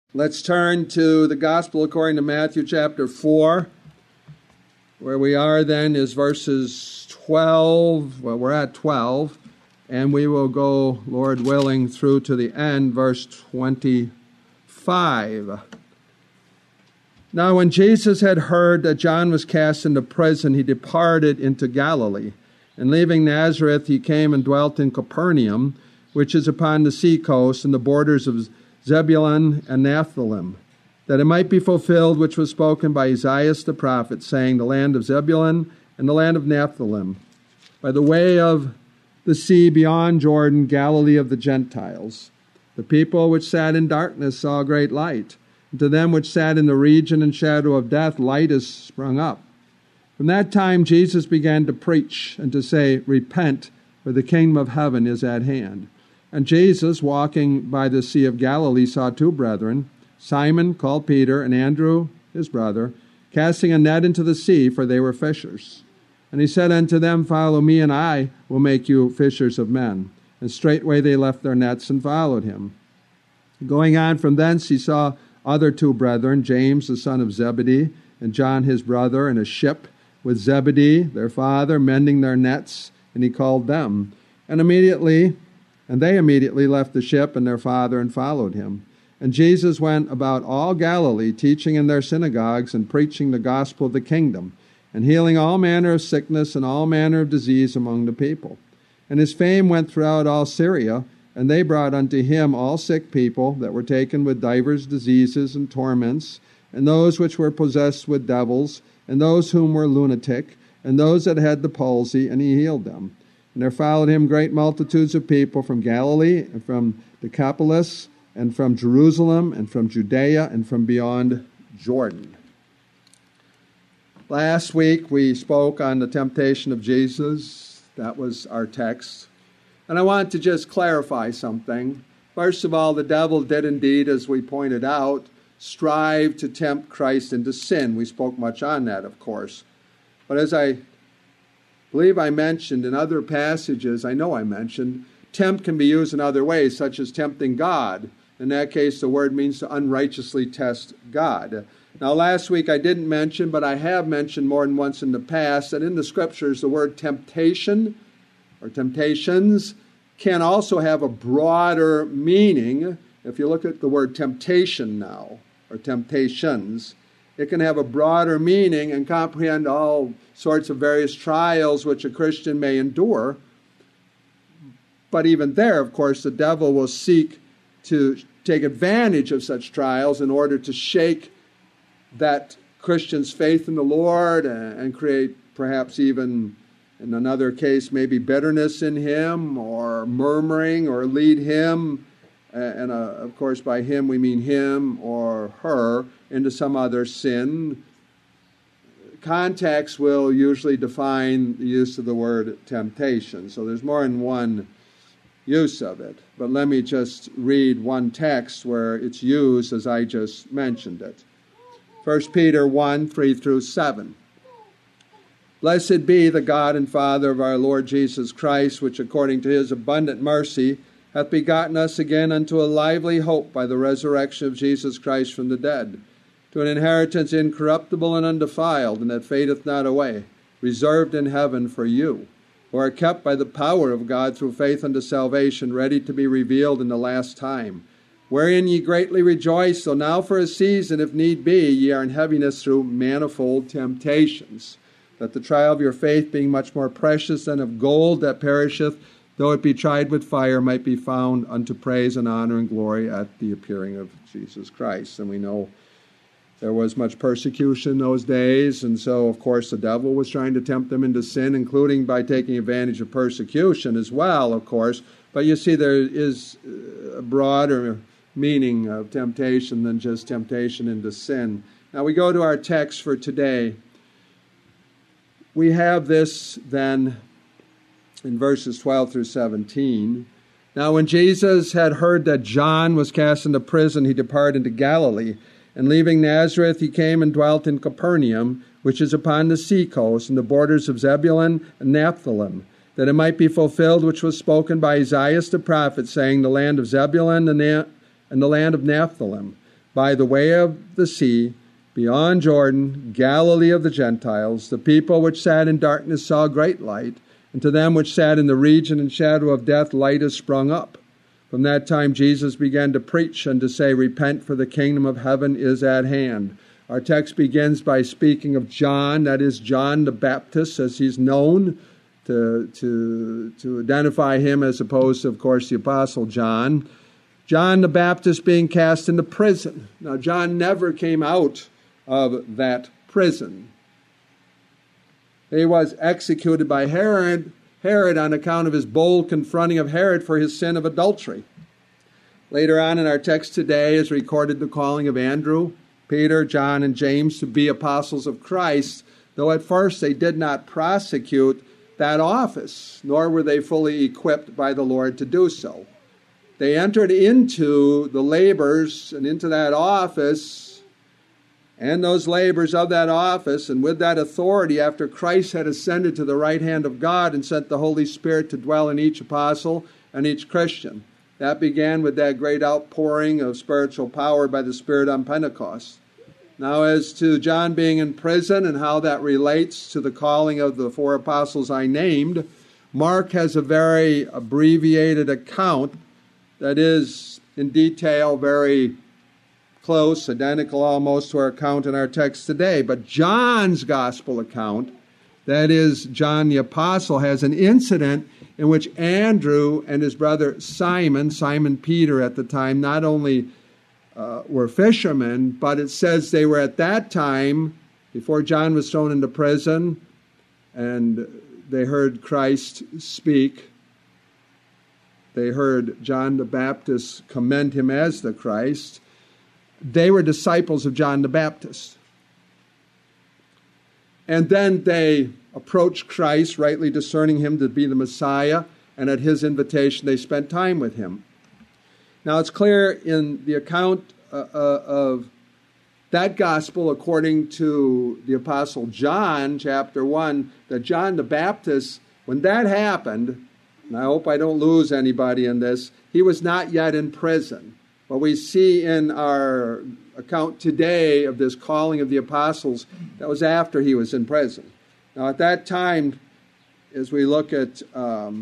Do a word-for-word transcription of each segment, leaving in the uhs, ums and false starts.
Let's turn to the Gospel according to Matthew chapter four. Where we are then is verses twelve, well, we're at twelve, and we will go, Lord willing, through to the end, verse twenty-five. Now when Jesus had heard that John was cast into prison, he departed into Galilee. And leaving Nazareth, he came and dwelt in Capernaum, which is upon the sea coast, in the borders of Zebulun and Naphtali, that it might be fulfilled which was spoken by Isaiah the prophet, saying, the land of Zebulun and the land of Naphtali, by the way of the sea beyond Jordan, Galilee of the Gentiles. The people which sat in darkness saw a great light, and to them which sat in the region and shadow of death, light is sprung up. From that time Jesus began to preach and to say, repent, for the kingdom of heaven is at hand. And Jesus, walking by the Sea of Galilee, saw two brethren, Simon, called Peter, and Andrew, his brother, casting a net into the sea, for they were fishers. And he said unto them, follow me, and I will make you fishers of men. And straightway they left their nets and followed him. Going on from thence, he saw other two brethren, James, the son of Zebedee, and John, his brother, in a ship with Zebedee, their father, mending their nets, and he called them. And immediately... And they immediately left the ship and their father and followed him. And Jesus went about all Galilee, teaching in their synagogues and preaching the gospel of the kingdom, and healing all manner of sickness and all manner of disease among the people. And his fame went throughout all Syria, and they brought unto him all sick people that were taken with divers diseases and torments, and those which were possessed with devils, and those whom were lunatic, and those that had the palsy, and he healed them. And there followed him great multitudes of people from Galilee, and from Decapolis, and from Jerusalem, and from Judea, and from beyond Jordan. Last week we spoke on the temptation of Jesus. That was our text. And I want to just clarify something. First of all, the devil did indeed, as we pointed out, strive to tempt Christ into sin. We spoke much on that, of course. But as I believe I mentioned in other passages, I know I mentioned, tempt can be used in other ways, such as tempting God. In that case, the word means to unrighteously test God. Now, last week I didn't mention, but I have mentioned more than once in the past, that in the Scriptures, the word temptation or temptations can also have a broader meaning. If you look at the word temptation now, or temptations, it can have a broader meaning and comprehend all sorts of various trials which a Christian may endure. But even there, of course, the devil will seek to take advantage of such trials in order to shake that Christian's faith in the Lord and create perhaps even, in another case, maybe bitterness in him or murmuring, or lead him, and uh, of course by him we mean him or her, into some other sin. Context will usually define the use of the word temptation. So there's more than one use of it. But let me just read one text where it's used as I just mentioned it. First Peter one, three through seven. Blessed be the God and Father of our Lord Jesus Christ, which according to his abundant mercy hath begotten us again unto a lively hope by the resurrection of Jesus Christ from the dead, to an inheritance incorruptible and undefiled, and that fadeth not away, reserved in heaven for you, who are kept by the power of God through faith unto salvation, ready to be revealed in the last time, wherein ye greatly rejoice, though now for a season, if need be, ye are in heaviness through manifold temptations, that the trial of your faith, being much more precious than of gold that perisheth, though it be tried with fire, might be found unto praise and honor and glory at the appearing of Jesus Christ. And we know there was much persecution in those days, and so, of course, the devil was trying to tempt them into sin, including by taking advantage of persecution as well, of course. But you see, there is a broader meaning of temptation than just temptation into sin. Now we go to our text for today. We have this then in verses twelve through seventeen. Now when Jesus had heard that John was cast into prison, he departed into Galilee. And leaving Nazareth, he came and dwelt in Capernaum, which is upon the sea coast, in the borders of Zebulun and Naphtali, that it might be fulfilled which was spoken by Isaiah the prophet, saying, the land of Zebulun and the land of Naphtali, by the way of the sea, beyond Jordan, Galilee of the Gentiles. The people which sat in darkness saw great light, and to them which sat in the region and shadow of death light is sprung up. From that time Jesus began to preach and to say, Repent, for the kingdom of heaven is at hand. Our text begins by speaking of John, that is John the Baptist, as he's known, to, to, to identify him as opposed to, of course, the Apostle John. John the Baptist being cast into prison. Now, John never came out of that prison. He was executed by Herod, Herod on account of his bold confronting of Herod for his sin of adultery. Later on in our text today is recorded the calling of Andrew, Peter, John, and James to be apostles of Christ, though at first they did not prosecute that office, nor were they fully equipped by the Lord to do so. They entered into the labors and into that office and those labors of that office, and with that authority after Christ had ascended to the right hand of God and sent the Holy Spirit to dwell in each apostle and each Christian. That began with that great outpouring of spiritual power by the Spirit on Pentecost. Now, as to John being in prison and how that relates to the calling of the four apostles I named, Mark has a very abbreviated account that is in detail very close, identical almost to our account in our text today. But John's gospel account, that is John the Apostle, has an incident in which Andrew and his brother Simon, Simon Peter at the time, not only uh, were fishermen, but it says they were at that time, before John was thrown into prison, and they heard Christ speak. They heard John the Baptist commend him as the Christ. They were disciples of John the Baptist. And then they approached Christ, rightly discerning him to be the Messiah, and at his invitation they spent time with him. Now it's clear in the account uh, uh, of that gospel according to the Apostle John, chapter one, that John the Baptist, when that happened, and I hope I don't lose anybody in this, he was not yet in prison. What we see in our account today of this calling of the apostles, that was after he was in prison. Now, at that time, as we look at um,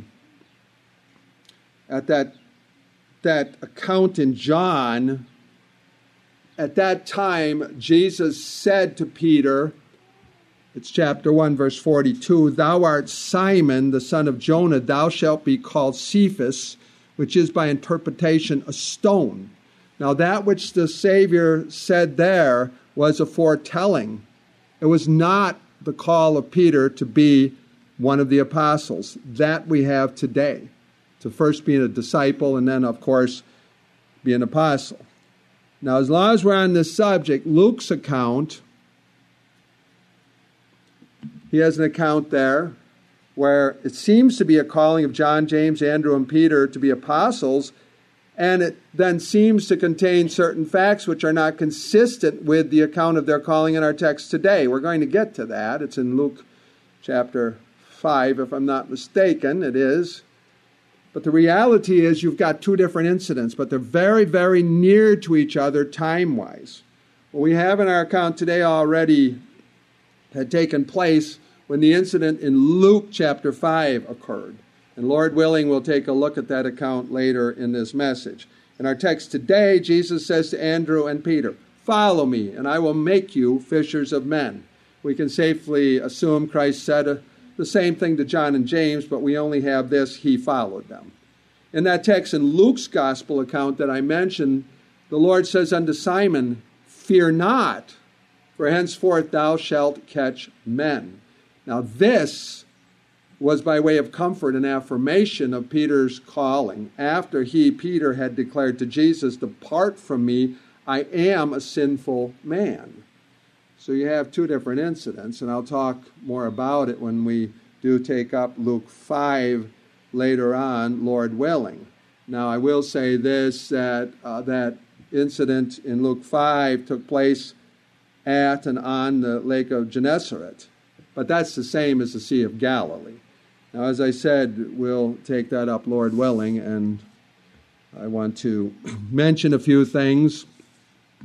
at that that account in John, at that time, Jesus said to Peter, it's chapter one, verse forty-two, Thou art Simon, the son of Jonah, thou shalt be called Cephas, which is by interpretation a stone. Now that which the Savior said there was a foretelling. It was not the call of Peter to be one of the apostles. That we have today. To first be a disciple and then, of course, be an apostle. Now, as long as we're on this subject, Luke's account, he has an account there where it seems to be a calling of John, James, Andrew, and Peter to be apostles, and it then seems to contain certain facts which are not consistent with the account of their calling in our text today. We're going to get to that. It's in Luke chapter five, if I'm not mistaken. It is. But the reality is you've got two different incidents, but they're very, very near to each other time-wise. What we have in our account today already had taken place when the incident in Luke chapter five occurred. And Lord willing, we'll take a look at that account later in this message. In our text today, Jesus says to Andrew and Peter, Follow me, and I will make you fishers of men. We can safely assume Christ said uh, the same thing to John and James, but we only have this, he followed them. In that text in Luke's gospel account that I mentioned, the Lord says unto Simon, Fear not, for henceforth thou shalt catch men. Now this was by way of comfort and affirmation of Peter's calling. After he, Peter, had declared to Jesus, Depart from me, I am a sinful man. So you have two different incidents, and I'll talk more about it when we do take up Luke five later on, Lord willing. Now I will say this, that uh, that incident in Luke five took place at and on the lake of Gennesaret. But that's the same as the Sea of Galilee. Now, as I said, we'll take that up, Lord willing, and I want to mention a few things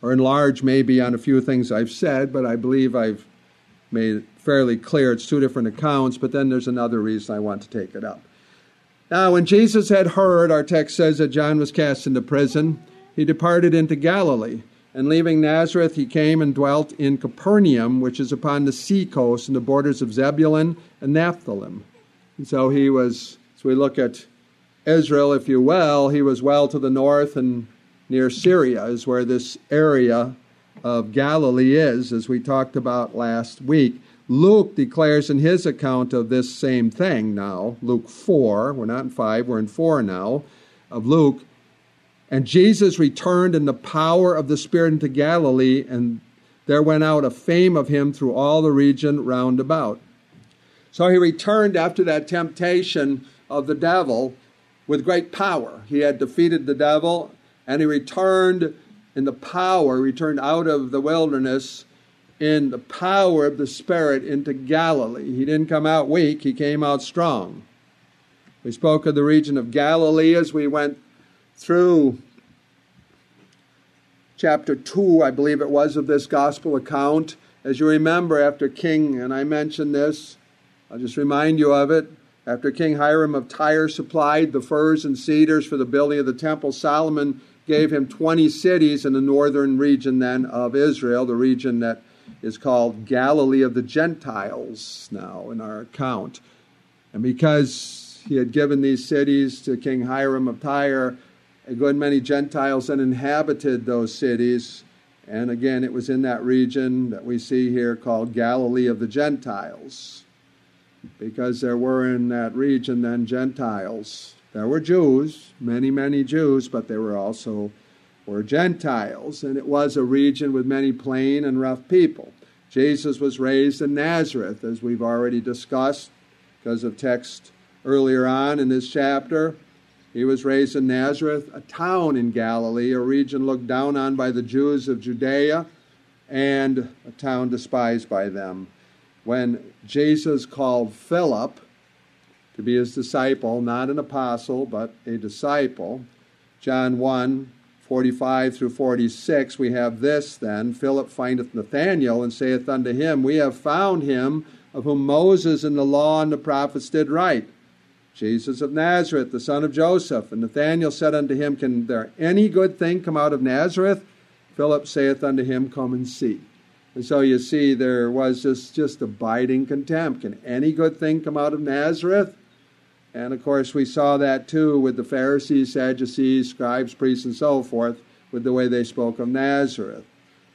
or enlarge maybe on a few things I've said, but I believe I've made it fairly clear. It's two different accounts, but then there's another reason I want to take it up. Now, when Jesus had heard, our text says that John was cast into prison, he departed into Galilee. And leaving Nazareth, he came and dwelt in Capernaum, which is upon the sea coast in the borders of Zebulun and Naphtali. And so he was, as we look at Israel, if you will, he was well to the north and near Syria is where this area of Galilee is, as we talked about last week. Luke declares in his account of this same thing now, Luke four, we're not in five, we're in four now, of Luke. And Jesus returned in the power of the Spirit into Galilee, and there went out a fame of him through all the region round about. So he returned after that temptation of the devil with great power. He had defeated the devil, and he returned in the power, returned out of the wilderness in the power of the Spirit into Galilee. He didn't come out weak, he came out strong. We spoke of the region of Galilee as we went through chapter two, I believe it was, of this gospel account. As you remember, after King, and I mentioned this, I'll just remind you of it, after King Hiram of Tyre supplied the firs and cedars for the building of the temple, Solomon gave him twenty cities in the northern region then of Israel, the region that is called Galilee of the Gentiles now in our account. And because he had given these cities to King Hiram of Tyre, a good many Gentiles then inhabited those cities. And again, it was in that region that we see here called Galilee of the Gentiles. Because there were in that region then Gentiles. There were Jews, many, many Jews, but there were also were Gentiles. And it was a region with many plain and rough people. Jesus was raised in Nazareth, as we've already discussed, because of text earlier on in this chapter. He was raised in Nazareth, a town in Galilee, a region looked down on by the Jews of Judea, and a town despised by them. When Jesus called Philip to be his disciple, not an apostle, but a disciple, John one, forty-five through forty-six, we have this then, Philip findeth Nathanael, and saith unto him, We have found him, of whom Moses and the law and the prophets did write, Jesus of Nazareth, the son of Joseph. And Nathanael said unto him, Can there any good thing come out of Nazareth? Philip saith unto him, Come and see. And so you see there was this just abiding contempt. Can any good thing come out of Nazareth? And of course we saw that too with the Pharisees, Sadducees, scribes, priests, and so forth, with the way they spoke of Nazareth.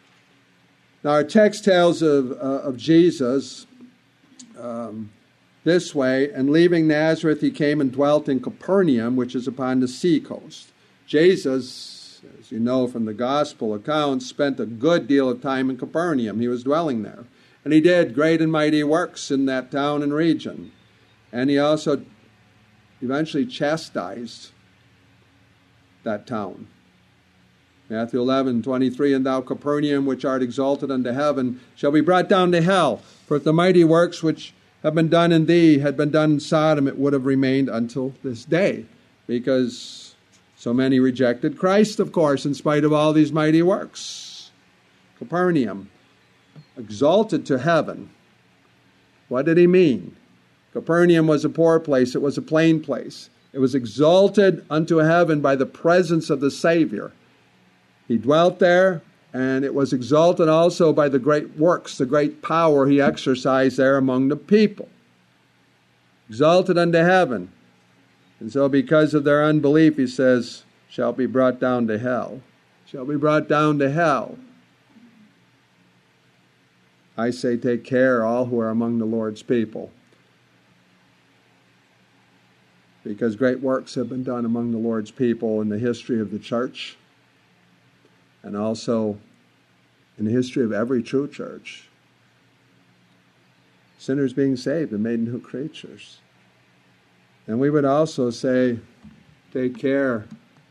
Now our text tells of, uh, of Jesus um, this way, and leaving Nazareth he came and dwelt in Capernaum, which is upon the sea coast. Jesus, as you know from the gospel accounts, spent a good deal of time in Capernaum. He was dwelling there. And he did great and mighty works in that town and region. And he also eventually chastised that town. Matthew eleven, twenty-three, And thou, Capernaum, which art exalted unto heaven, shall be brought down to hell. For if the mighty works which have been done in thee had been done in Sodom, it would have remained until this day. Because so many rejected Christ, of course, in spite of all these mighty works. Capernaum, exalted to heaven. What did he mean? Capernaum was a poor place. It was a plain place. It was exalted unto heaven by the presence of the Savior. He dwelt there, and it was exalted also by the great works, the great power he exercised there among the people. Exalted unto heaven. And so because of their unbelief, he says, shall be brought down to hell. Shall be brought down to hell. I say take care, all who are among the Lord's people. Because great works have been done among the Lord's people in the history of the church, and also in the history of every true church. Sinners being saved and made new creatures. And we would also say, take care.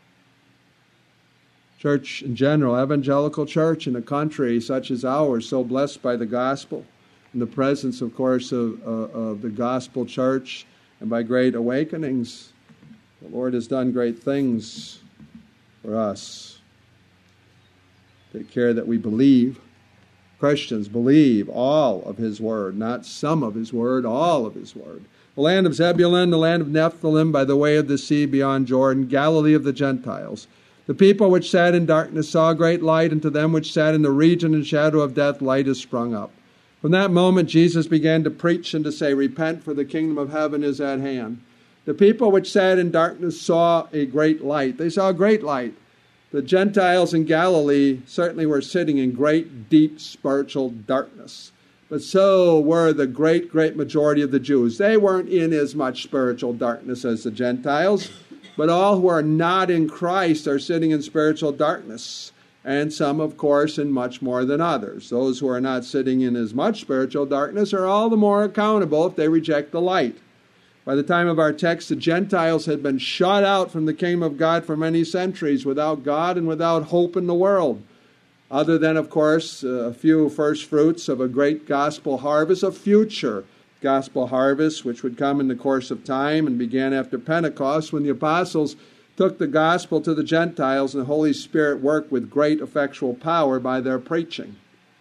Church in general, evangelical church in a country such as ours, so blessed by the gospel, in the presence, of course, of, uh, of the gospel church, and by great awakenings. The Lord has done great things for us. Take care that we believe. Christians believe all of his word, not some of his word, all of his word. The land of Zebulun, the land of Nephthalim, by the way of the sea beyond Jordan, Galilee of the Gentiles. The people which sat in darkness saw a great light, and to them which sat in the region and shadow of death, light is sprung up. From that moment Jesus began to preach and to say, repent, for the kingdom of heaven is at hand. The people which sat in darkness saw a great light. They saw a great light. The Gentiles in Galilee certainly were sitting in great, deep spiritual darkness. But so were the great, great majority of the Jews. They weren't in as much spiritual darkness as the Gentiles, but all who are not in Christ are sitting in spiritual darkness. And some, of course, in much more than others. Those who are not sitting in as much spiritual darkness are all the more accountable if they reject the light. By the time of our text, the Gentiles had been shut out from the kingdom of God for many centuries, without God and without hope in the world. Other than, of course, a few first fruits of a great gospel harvest, a future gospel harvest, which would come in the course of time and began after Pentecost, when the apostles took the gospel to the Gentiles, and the Holy Spirit worked with great effectual power by their preaching.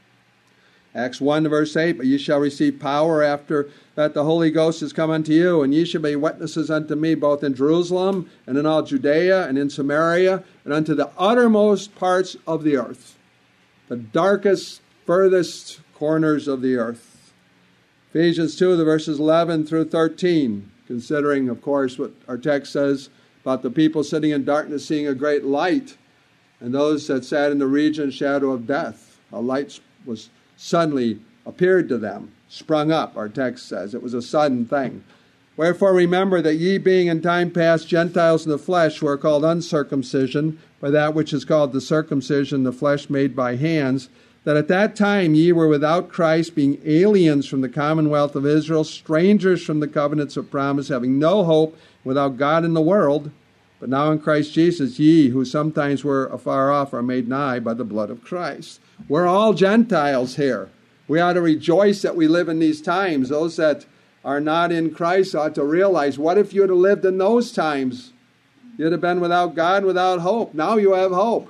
Acts one, verse eight, but ye shall receive power after that the Holy Ghost is come unto you, and ye shall be witnesses unto me both in Jerusalem and in all Judea and in Samaria and unto the uttermost parts of the earth, the darkest, furthest corners of the earth. Ephesians two, the verses eleven through thirteen, considering, of course, what our text says about the people sitting in darkness seeing a great light, and those that sat in the region and shadow of death. A light was suddenly appeared to them, sprung up, our text says. It was a sudden thing. Wherefore remember that ye being in time past Gentiles in the flesh, who are called uncircumcision, by that which is called the circumcision, the flesh made by hands, that at that time ye were without Christ, being aliens from the commonwealth of Israel, strangers from the covenants of promise, having no hope, without God in the world. But now in Christ Jesus, ye who sometimes were afar off are made nigh by the blood of Christ. We're all Gentiles here. We ought to rejoice that we live in these times. Those that are not in Christ ought to realize, what if you had lived in those times? You'd have been without God, without hope. Now you have hope.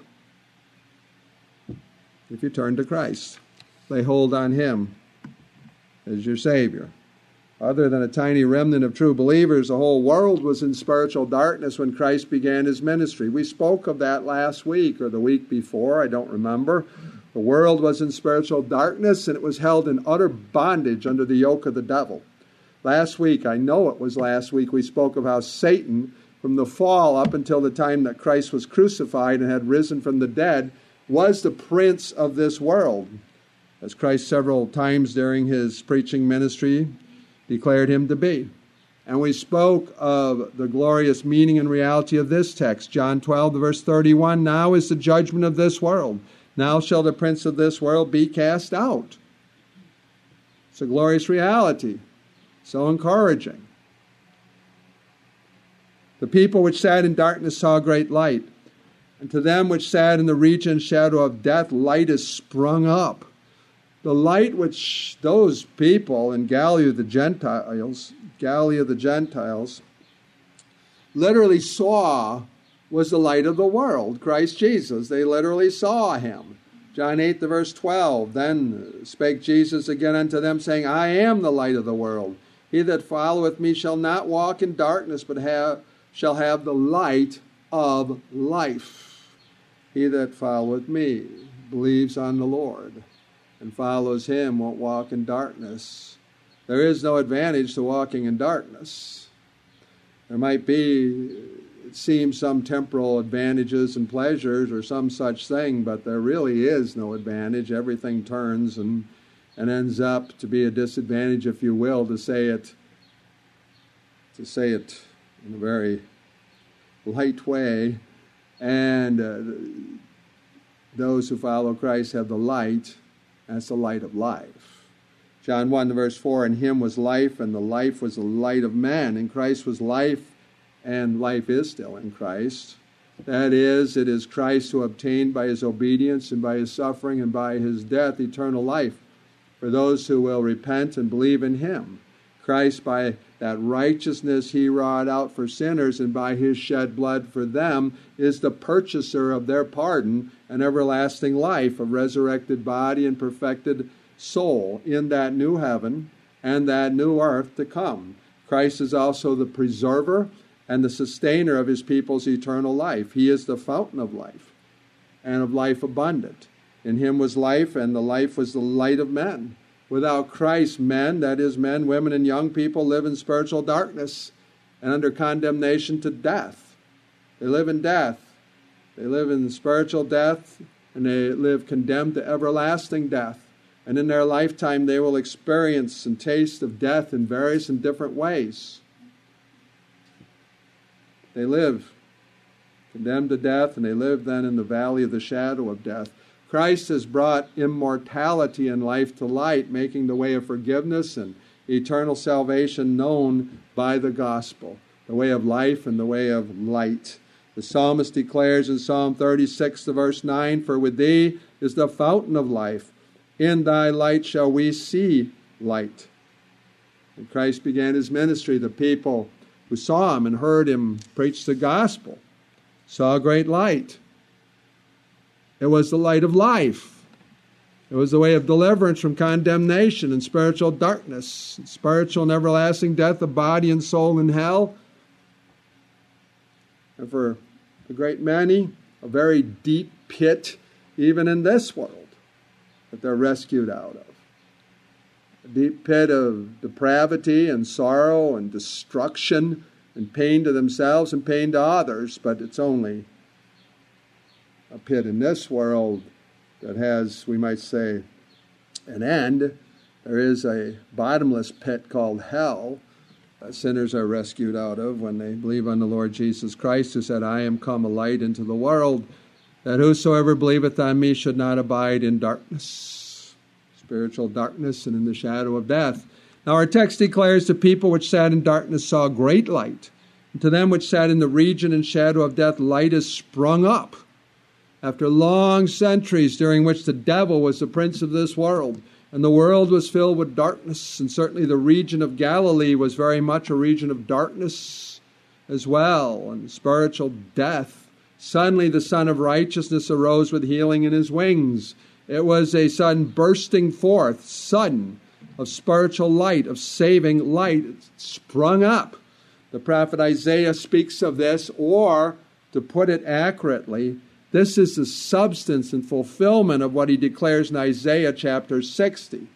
If you turn to Christ, lay hold on him as your Savior. Other than a tiny remnant of true believers, the whole world was in spiritual darkness when Christ began his ministry. We spoke of that last week or the week before, I don't remember. The world was in spiritual darkness, and it was held in utter bondage under the yoke of the devil. Last week, I know it was last week, we spoke of how Satan, from the fall up until the time that Christ was crucified and had risen from the dead, was the prince of this world. As Christ several times during his preaching ministry declared him to be. And we spoke of the glorious meaning and reality of this text. John twelve, verse thirty-one, now is the judgment of this world. Now shall the prince of this world be cast out. It's a glorious reality. So encouraging. The people which sat in darkness saw great light. And to them which sat in the region and shadow of death, light is sprung up. The light which those people in Galilee of the Gentiles, Galilee of the Gentiles, literally saw was the light of the world, Christ Jesus. They literally saw him. John eight, the verse twelve, then spake Jesus again unto them, saying, I am the light of the world. He that followeth me shall not walk in darkness, but have, shall have the light of life. He that followeth me believes on the Lord and follows him won't walk in darkness. There is no advantage to walking in darkness. There might be, it seems, some temporal advantages and pleasures or some such thing, but there really is no advantage. Everything turns and, and ends up to be a disadvantage, if you will, to say it, to say it in a very light way. And uh, those who follow Christ have the light. That's the light of life. John one, verse four, in him was life, and the life was the light of men. And Christ was life, and life is still in Christ. That is, it is Christ who obtained by his obedience and by his suffering and by his death eternal life for those who will repent and believe in him. Christ, by that righteousness he wrought out for sinners, and by his shed blood for them, is the purchaser of their pardon and everlasting life, a resurrected body and perfected soul in that new heaven and that new earth to come. Christ is also the preserver and the sustainer of his people's eternal life. He is the fountain of life and of life abundant. In him was life, and the life was the light of men. Without Christ, men, that is, men, women, and young people, live in spiritual darkness and under condemnation to death. They live in death. They live in spiritual death, and they live condemned to everlasting death. And in their lifetime, they will experience and taste of death in various and different ways. They live condemned to death, and they live then in the valley of the shadow of death. Christ has brought immortality and life to light, making the way of forgiveness and eternal salvation known by the gospel, the way of life and the way of light. The psalmist declares in Psalm thirty-six, verse nine, "For with thee is the fountain of life. In thy light shall we see light." When Christ began his ministry, the people who saw him and heard him preach the gospel saw a great light. It was the light of life. It was the way of deliverance from condemnation and spiritual darkness, and spiritual and everlasting death of body and soul in hell. And for a great many, a very deep pit, even in this world, that they're rescued out of. A deep pit of depravity and sorrow and destruction and pain to themselves and pain to others, but it's only a pit in this world that has, we might say, an end. There is a bottomless pit called hell that sinners are rescued out of when they believe on the Lord Jesus Christ, who said, "I am come a light into the world, that whosoever believeth on me should not abide in darkness," spiritual darkness and in the shadow of death. Now our text declares, "The people which sat in darkness saw great light. And to them which sat in the region and shadow of death, light is sprung up." After long centuries during which the devil was the prince of this world, and the world was filled with darkness, and certainly the region of Galilee was very much a region of darkness as well, and spiritual death, suddenly the Son of Righteousness arose with healing in his wings. It was a sudden bursting forth, sudden, of spiritual light, of saving light. It sprung up. The prophet Isaiah speaks of this, or, to put it accurately, this is the substance and fulfillment of what he declares in Isaiah chapter sixty.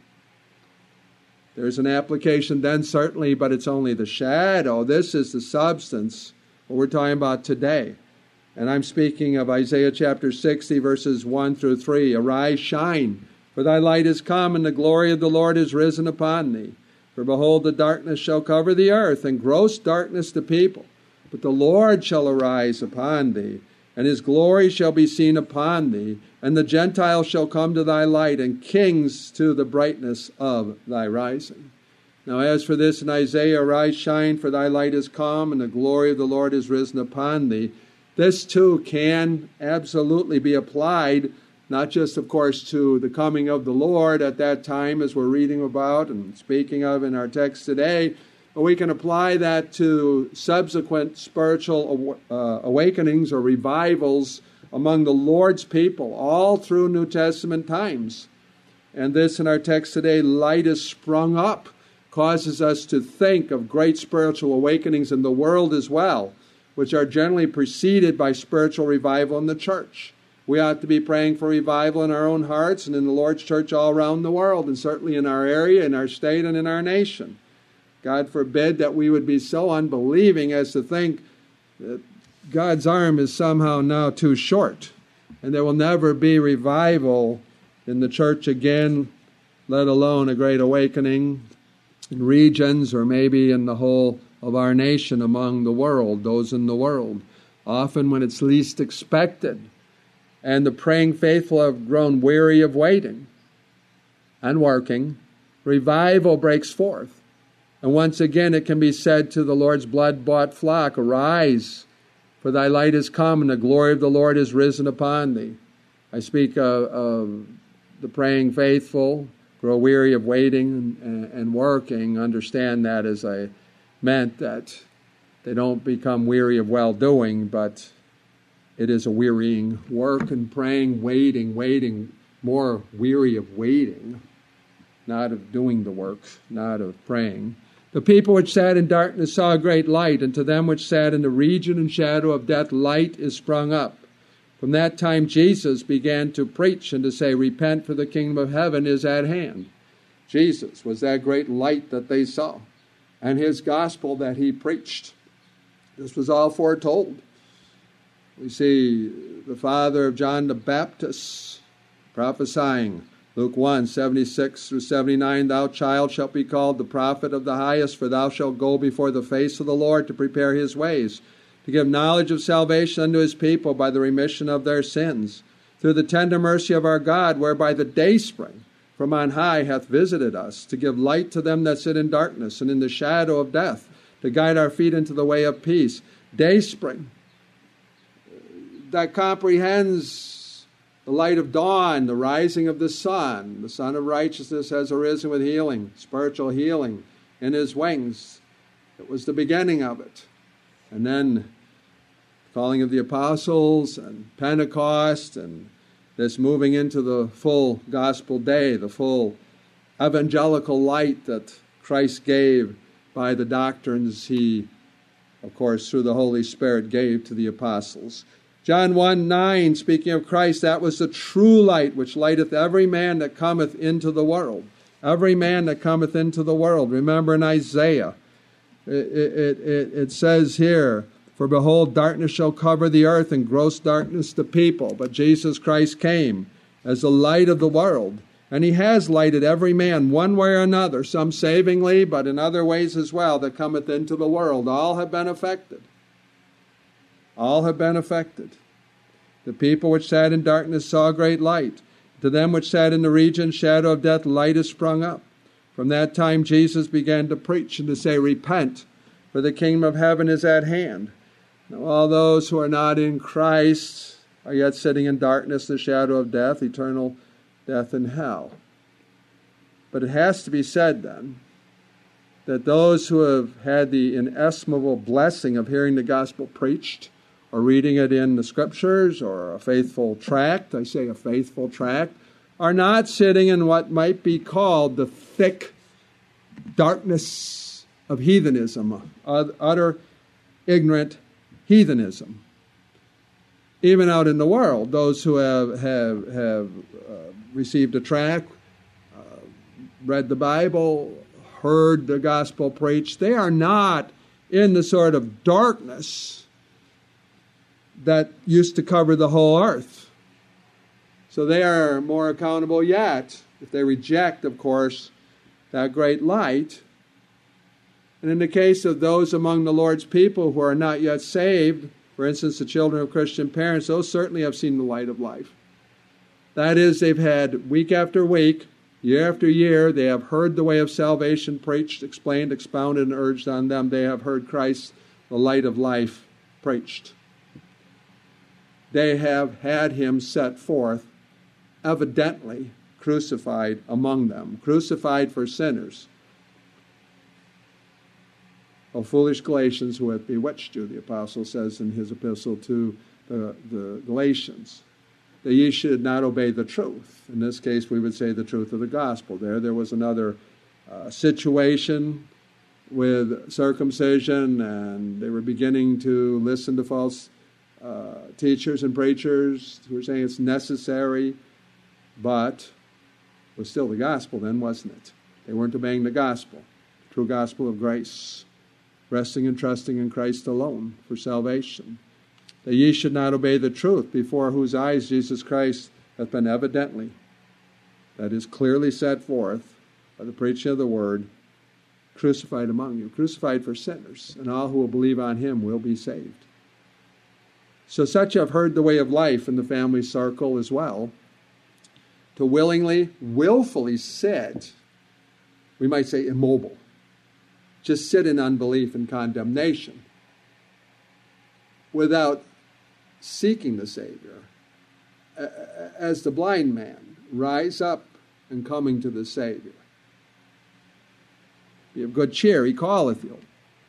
There's an application then, certainly, but it's only the shadow. This is the substance, what we're talking about today. And I'm speaking of Isaiah chapter sixty, verses one through three. "Arise, shine, for thy light is come, and the glory of the Lord is risen upon thee. For behold, the darkness shall cover the earth, and gross darkness the people. But the Lord shall arise upon thee, and his glory shall be seen upon thee. And the Gentiles shall come to thy light, and kings to the brightness of thy rising." Now as for this in Isaiah, "Arise, shine, for thy light is come, and the glory of the Lord is risen upon thee," this too can absolutely be applied, not just, of course, to the coming of the Lord at that time, as we're reading about and speaking of in our text today, but we can apply that to subsequent spiritual uh, awakenings or revivals among the Lord's people all through New Testament times. And this in our text today, "light is sprung up," causes us to think of great spiritual awakenings in the world as well, which are generally preceded by spiritual revival in the church. We ought to be praying for revival in our own hearts and in the Lord's church all around the world, and certainly in our area, in our state, and in our nation. God forbid that we would be so unbelieving as to think that God's arm is somehow now too short, and there will never be revival in the church again, let alone a great awakening in regions or maybe in the whole of our nation among the world, those in the world, often when it's least expected. And the praying faithful have grown weary of waiting and working. Revival breaks forth. And once again it can be said to the Lord's blood-bought flock, "Arise, for thy light is come, and the glory of the Lord is risen upon thee." I speak of, of the praying faithful, grow weary of waiting and, and working, understand that as I meant that they don't become weary of well-doing, but it is a wearying work and praying, waiting, waiting, more weary of waiting, not of doing the work, not of praying. The people which sat in darkness saw a great light, and to them which sat in the region and shadow of death, light is sprung up. From that time Jesus began to preach and to say, repent, for the kingdom of heaven is at hand. Jesus was that great light that they saw, and his gospel that he preached. This was all foretold. We see the father of John the Baptist prophesying, Luke one, seventy-six through seventy-nine, thou child shalt be called the prophet of the highest, for thou shalt go before the face of the Lord to prepare his ways, to give knowledge of salvation unto his people by the remission of their sins, through the tender mercy of our God, whereby the dayspring from on high hath visited us, to give light to them that sit in darkness and in the shadow of death, to guide our feet into the way of peace. Dayspring, that comprehends the light of dawn, the rising of the sun. The Son of Righteousness has arisen with healing, spiritual healing in his wings. It was the beginning of it. And then calling of the apostles and Pentecost and this moving into the full gospel day, the full evangelical light that Christ gave by the doctrines he, of course, through the Holy Spirit gave to the apostles. John one nine, speaking of Christ, that was the true light which lighteth every man that cometh into the world. Every man that cometh into the world. Remember in Isaiah, it, it, it, it says here, for behold, darkness shall cover the earth, and gross darkness the people. But Jesus Christ came as the light of the world, and he has lighted every man one way or another, some savingly, but in other ways as well, that cometh into the world. All have been affected. All have been affected. The people which sat in darkness saw a great light. To them which sat in the region, shadow of death, light is sprung up. From that time Jesus began to preach and to say, repent, for the kingdom of heaven is at hand. Now all those who are not in Christ are yet sitting in darkness, the shadow of death, eternal death in hell. But it has to be said then, that those who have had the inestimable blessing of hearing the gospel preached, or reading it in the scriptures, or a faithful tract, I say a faithful tract, are not sitting in what might be called the thick darkness of heathenism, utter ignorant heathenism. Even out in the world, those who have, have, have uh, received a tract, uh, read the Bible, heard the gospel preached, they are not in the sort of darkness that used to cover the whole earth. So they are more accountable yet if they reject, of course, that great light. And in the case of those among the Lord's people who are not yet saved, for instance, the children of Christian parents, those certainly have seen the light of life. That is, they've had week after week, year after year, they have heard the way of salvation preached, explained, expounded, and urged on them. They have heard Christ, the light of life, preached. They have had him set forth, evidently crucified among them, crucified for sinners. O foolish Galatians, who hath bewitched you, the apostle says in his epistle to the, the Galatians, that ye should not obey the truth. In this case, we would say the truth of the gospel. There, there was another uh, situation with circumcision, and they were beginning to listen to false uh, teachers and preachers who were saying it's necessary, but it was still the gospel then, wasn't it? They weren't obeying the gospel, the true gospel of grace, resting and trusting in Christ alone for salvation. That ye should not obey the truth, before whose eyes Jesus Christ hath been evidently, that is clearly set forth by the preaching of the word, crucified among you, crucified for sinners, and all who will believe on him will be saved. So such have heard the way of life in the family circle as well, to willingly, willfully sit, we might say immobile, just sit in unbelief and condemnation, without seeking the Savior. As the blind man, rise up and coming to the Savior. Be of good cheer, he calleth you.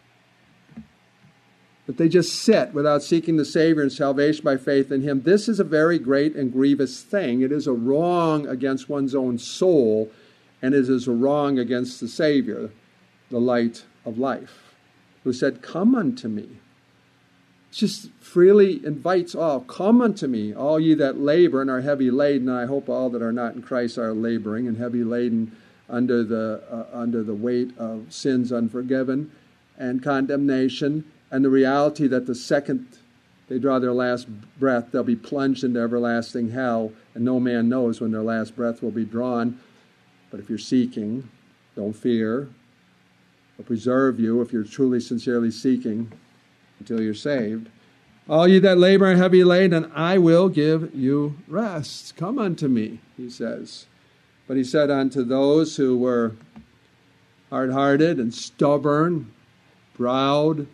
But they just sit without seeking the Savior and salvation by faith in him. This is a very great and grievous thing. It is a wrong against one's own soul, and it is a wrong against the Savior, the light of life, who said, come unto me. Just freely invites all, come unto me, all ye that labor and are heavy laden. And I hope all that are not in Christ are laboring and heavy laden under the uh, under the weight of sins unforgiven and condemnation, and the reality that the second they draw their last breath, they'll be plunged into everlasting hell, and no man knows when their last breath will be drawn. But if you're seeking, don't fear. It'll preserve you if you're truly, sincerely seeking until you're saved. All ye that labor and heavy laden, and I will give you rest. Come unto me, he says. But he said unto those who were hard-hearted and stubborn, proud,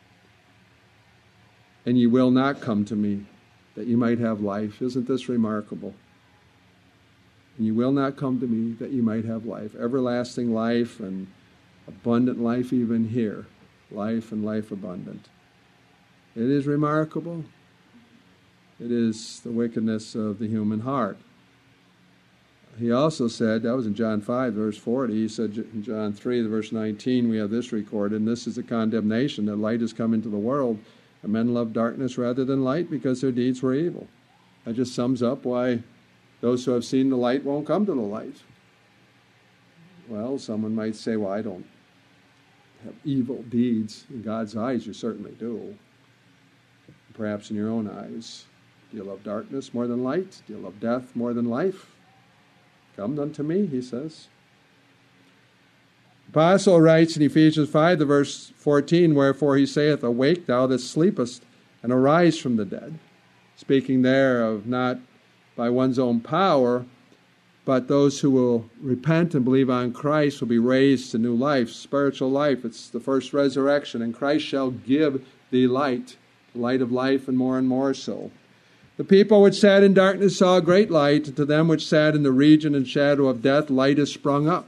and ye will not come to me, that ye might have life. Isn't this remarkable? And ye will not come to me, that ye might have life. Everlasting life and abundant life even here. Life and life abundant. It is remarkable. It is the wickedness of the human heart. He also said, that was in John five, verse forty, he said in John three, verse nineteen, we have this recorded, and this is the condemnation, that light has come into the world, and men love darkness rather than light because their deeds were evil. That just sums up why those who have seen the light won't come to the light. Well, someone might say, well, I don't have evil deeds. In God's eyes, you certainly do. Perhaps in your own eyes. Do you love darkness more than light? Do you love death more than life? Come unto me, he says. The apostle writes in Ephesians five, the verse fourteen, wherefore he saith, awake thou that sleepest, and arise from the dead. Speaking there of not by one's own power, but those who will repent and believe on Christ will be raised to new life, spiritual life. It's the first resurrection, and Christ shall give thee light, the light of life, and more and more so. The people which sat in darkness saw a great light, and to them which sat in the region and shadow of death, light is sprung up.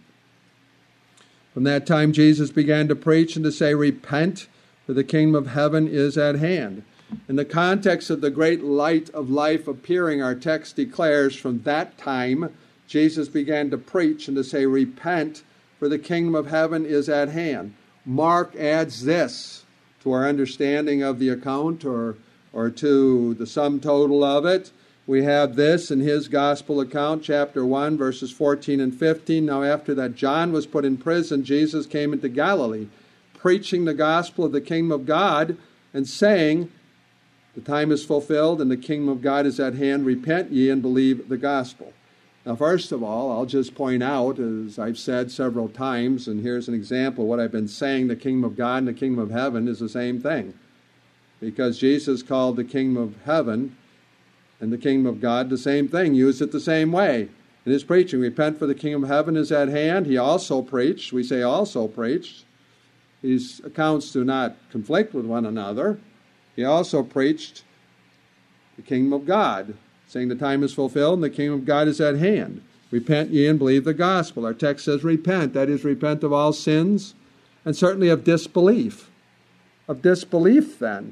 From that time Jesus began to preach and to say, repent, for the kingdom of heaven is at hand. In the context of the great light of life appearing, our text declares, from that time Jesus began to preach and to say, repent, for the kingdom of heaven is at hand. Mark adds this to our understanding of the account, or, or to the sum total of it. We have this in his gospel account, chapter one, verses fourteen and fifteen. Now after that John was put in prison, Jesus came into Galilee, preaching the gospel of the kingdom of God, and saying, the time is fulfilled, and the kingdom of God is at hand. Repent ye and believe the gospel. Now, first of all, I'll just point out, as I've said several times, and here's an example of what I've been saying, the kingdom of God and the kingdom of heaven is the same thing. Because Jesus called the kingdom of heaven and the kingdom of God the same thing, used it the same way. In his preaching, repent, for the kingdom of heaven is at hand. He also preached, we say also preached. These accounts do not conflict with one another. He also preached the kingdom of God, saying the time is fulfilled and the kingdom of God is at hand. Repent ye and believe the gospel. Our text says repent. That is, repent of all sins, and certainly of disbelief. Of disbelief, then.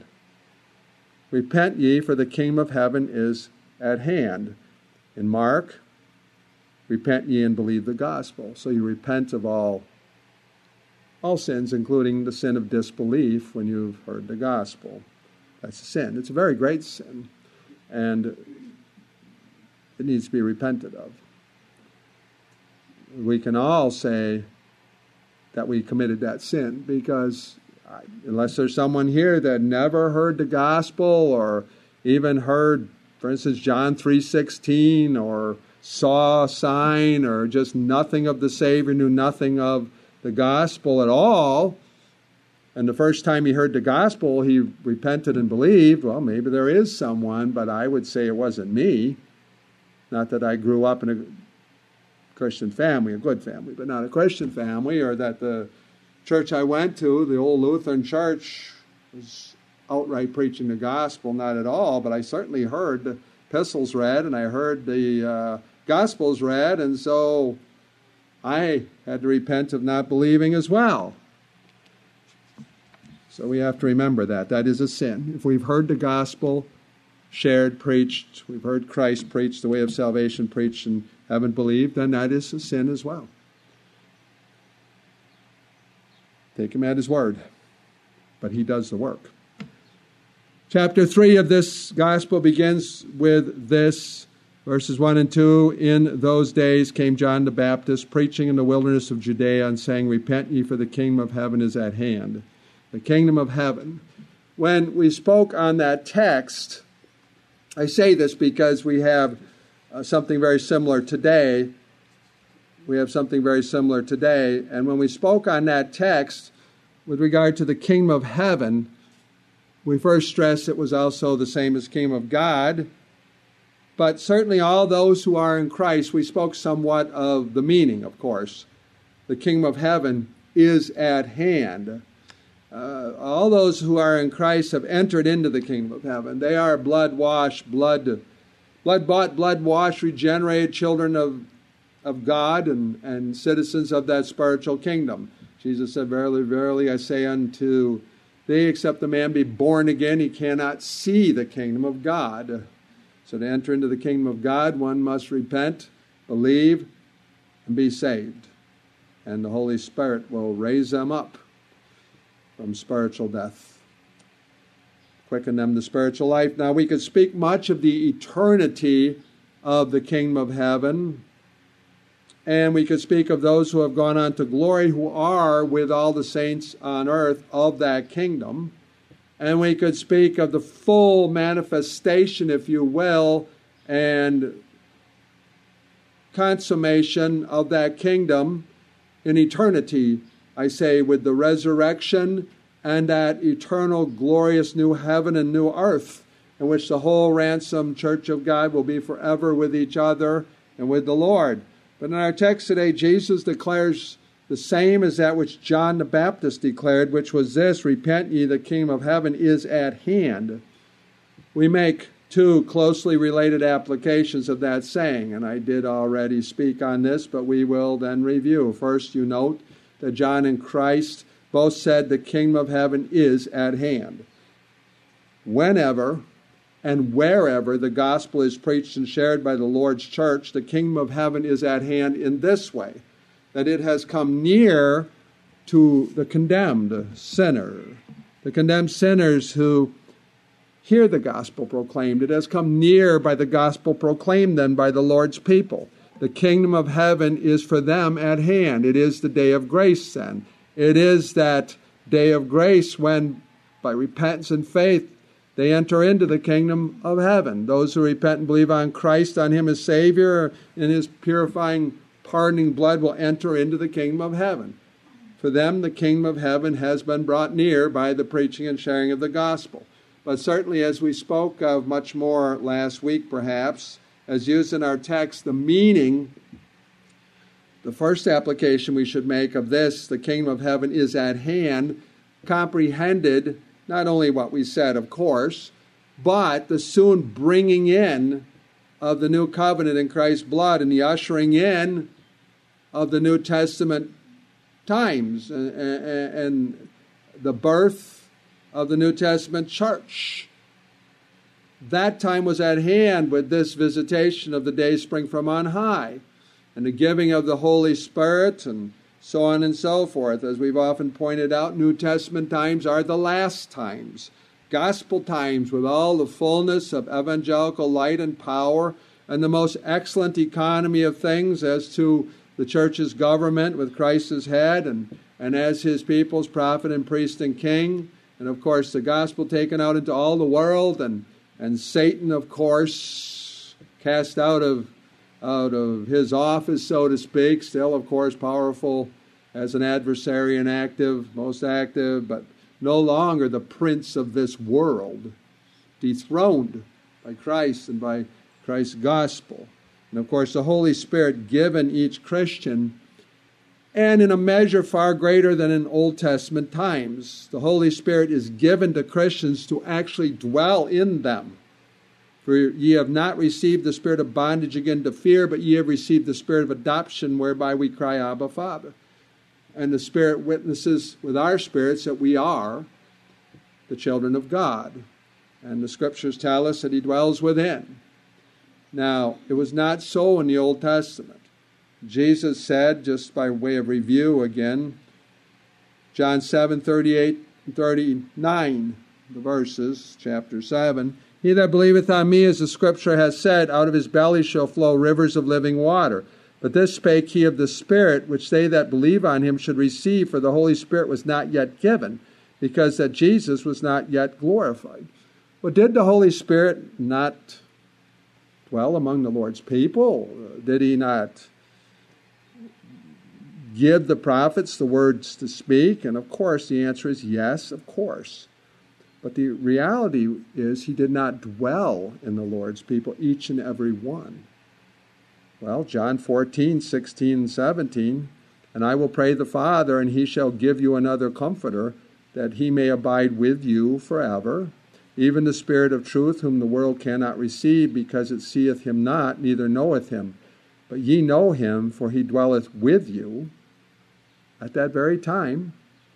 Repent ye, for the kingdom of heaven is at hand. In Mark, repent ye and believe the gospel. So you repent of all, all sins, including the sin of disbelief when you've heard the gospel. That's a sin. It's a very great sin, and it needs to be repented of. We can all say that we committed that sin, because unless there's someone here that never heard the gospel, or even heard, for instance, John three sixteen, or saw a sign, or just nothing of the Savior, knew nothing of the gospel at all, and the first time he heard the gospel, he repented and believed, well, maybe there is someone, but I would say it wasn't me. Not that I grew up in a Christian family, a good family, but not a Christian family, or that the church I went to, the old Lutheran church, was outright preaching the gospel, not at all, but I certainly heard the epistles read, and I heard the uh, Gospels read, and so I had to repent of not believing as well. So we have to remember that. That is a sin. If we've heard the gospel shared, preached, we've heard Christ preach, the way of salvation preached, and haven't believed, then that is a sin as well. Take him at his word. But he does the work. Chapter three of this gospel begins with this, verses one and two. In those days came John the Baptist, preaching in the wilderness of Judea, and saying, Repent ye, for the kingdom of heaven is at hand. The kingdom of heaven. When we spoke on that text, I say this because we have uh, something very similar today. We have something very similar today. And when we spoke on that text, with regard to the kingdom of heaven, we first stressed it was also the same as kingdom of God. But certainly all those who are in Christ, we spoke somewhat of the meaning, of course. The kingdom of heaven is at hand. Uh, all those who are in Christ have entered into the kingdom of heaven. They are blood-washed, blood, blood-bought, blood-washed, regenerated children of, of God and, and citizens of that spiritual kingdom. Jesus said, Verily, verily, I say unto thee, except the man be born again, he cannot see the kingdom of God. So to enter into the kingdom of God, one must repent, believe, and be saved. And the Holy Spirit will raise them up from spiritual death, quicken them to spiritual life. Now, we could speak much of the eternity of the kingdom of heaven, and we could speak of those who have gone on to glory, who are with all the saints on earth of that kingdom. And we could speak of the full manifestation, if you will, and consummation of that kingdom in eternity, I say, with the resurrection and that eternal glorious new heaven and new earth, in which the whole ransomed church of God will be forever with each other and with the Lord. But in our text today, Jesus declares the same as that which John the Baptist declared, which was this, Repent ye, the kingdom of heaven is at hand. We make two closely related applications of that saying, and I did already speak on this, but we will then review. First, you note that John and Christ both said the kingdom of heaven is at hand. Whenever and wherever the gospel is preached and shared by the Lord's church, the kingdom of heaven is at hand in this way, that it has come near to the condemned sinner, the condemned sinners who hear the gospel proclaimed. It has come near by the gospel proclaimed then by the Lord's people. The kingdom of heaven is for them at hand. It is the day of grace then. It is that day of grace when, by repentance and faith, they enter into the kingdom of heaven. Those who repent and believe on Christ, on him as Savior, in his purifying, pardoning blood, will enter into the kingdom of heaven. For them, the kingdom of heaven has been brought near by the preaching and sharing of the gospel. But certainly, as we spoke of much more last week, perhaps, as used in our text, the meaning, the first application we should make of this, the kingdom of heaven is at hand, comprehended not only what we said, of course, but the soon bringing in of the new covenant in Christ's blood and the ushering in of the New Testament times and, and, and the birth of the New Testament church. That time was at hand with this visitation of the day spring from on high and the giving of the Holy Spirit and so on and so forth. As we've often pointed out, New Testament times are the last times, gospel times with all the fullness of evangelical light and power and the most excellent economy of things as to the church's government with Christ as head and, and as his people's prophet and priest and king. And of course, the gospel taken out into all the world and, and Satan, of course, cast out of out of his office, so to speak, still, of course, powerful as an adversary and active, most active, but no longer the prince of this world, dethroned by Christ and by Christ's gospel. And, of course, the Holy Spirit given each Christian, and in a measure far greater than in Old Testament times. The Holy Spirit is given to Christians to actually dwell in them. For ye have not received the spirit of bondage again to fear, but ye have received the spirit of adoption, whereby we cry, Abba, Father. And the Spirit witnesses with our spirits that we are the children of God. And the Scriptures tell us that He dwells within. Now, it was not so in the Old Testament. Jesus said, just by way of review again, John seven, thirty-eight and thirty-nine, the verses, chapter seven, He that believeth on me, as the Scripture has said, out of his belly shall flow rivers of living water. But this spake he of the Spirit, which they that believe on him should receive, for the Holy Spirit was not yet given, because that Jesus was not yet glorified. Well, did the Holy Spirit not dwell among the Lord's people? Did He not give the prophets the words to speak? And of course, the answer is yes, of course. But the reality is He did not dwell in the Lord's people, each and every one. Well, John fourteen, sixteen, and seventeen, and I will pray the Father, and He shall give you another Comforter, that He may abide with you forever, even the Spirit of truth, whom the world cannot receive, because it seeth Him not, neither knoweth Him. But ye know Him, for He dwelleth with you at that very time,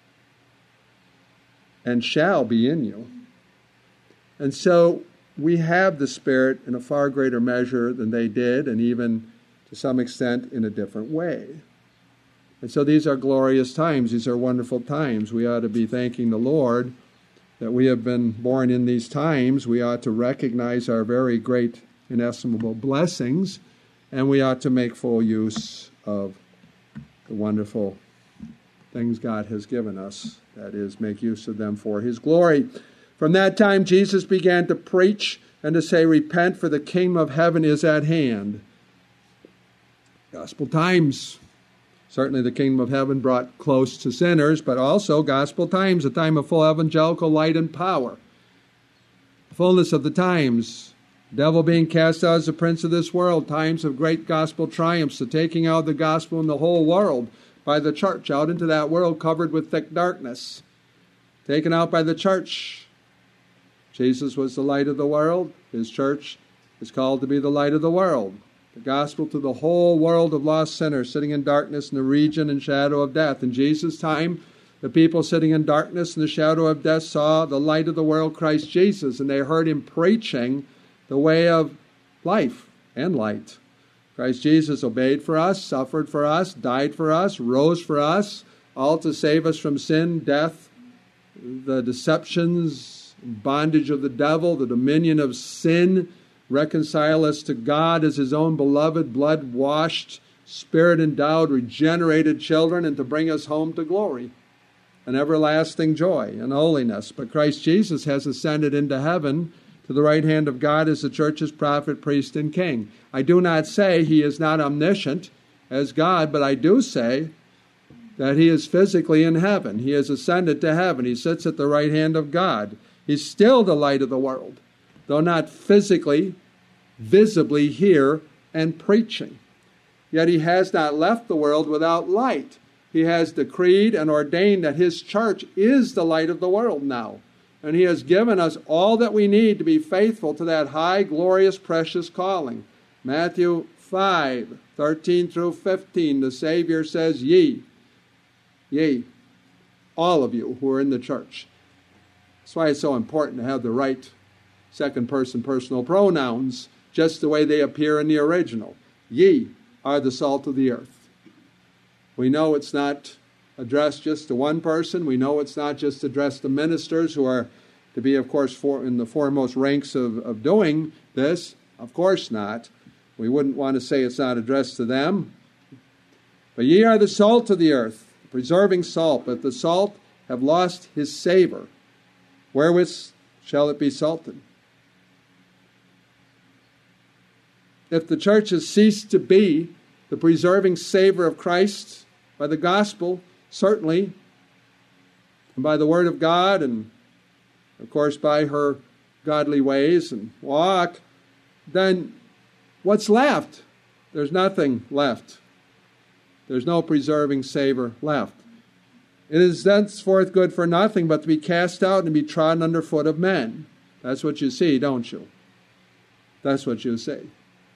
and shall be in you. And so we have the Spirit in a far greater measure than they did, and even to some extent in a different way. And so these are glorious times. These are wonderful times. We ought to be thanking the Lord that we have been born in these times. We ought to recognize our very great, inestimable blessings, and we ought to make full use of the wonderful things God has given us. That is, make use of them for His glory. From that time, Jesus began to preach and to say, repent, for the kingdom of heaven is at hand. Gospel times. Certainly the kingdom of heaven brought close to sinners, but also gospel times, a time of full evangelical light and power. Fullness of the times. Devil being cast out as the prince of this world. Times of great gospel triumphs. The taking out of the gospel in the whole world by the church out into that world covered with thick darkness. Taken out by the church. Jesus was the light of the world. His church is called to be the light of the world. The gospel to the whole world of lost sinners sitting in darkness in the region and shadow of death. In Jesus' time, the people sitting in darkness and the shadow of death saw the light of the world, Christ Jesus, and they heard Him preaching the way of life and light. Christ Jesus obeyed for us, suffered for us, died for us, rose for us, all to save us from sin, death, the deceptions, bondage of the devil, the dominion of sin, reconcile us to God as His own beloved, blood-washed, Spirit-endowed, regenerated children, and to bring us home to glory and everlasting joy and holiness. But Christ Jesus has ascended into heaven to the right hand of God as the church's prophet, priest, and king. I do not say He is not omniscient as God, but I do say that He is physically in heaven. He has ascended to heaven. He sits at the right hand of God. He's still the light of the world, though not physically, visibly here and preaching. Yet He has not left the world without light. He has decreed and ordained that His church is the light of the world now. And He has given us all that we need to be faithful to that high, glorious, precious calling. Matthew five, thirteen through fifteen, the Savior says, Ye, ye, all of you who are in the church. That's why it's so important to have the right second-person personal pronouns, just the way they appear in the original. Ye are the salt of the earth. We know it's not addressed just to one person. We know it's not just addressed to ministers who are to be, of course, for, in the foremost ranks of, of doing this. Of course not. We wouldn't want to say it's not addressed to them. But ye are the salt of the earth, preserving salt. But the salt have lost his savor. Wherewith shall it be salted? If the church has ceased to be the preserving savor of Christ by the gospel, certainly, and by the word of God, and of course by her godly ways and walk, then what's left? There's nothing left. There's no preserving savor left. It is thenceforth good for nothing but to be cast out and be trodden under foot of men. That's what you see, don't you? That's what you see.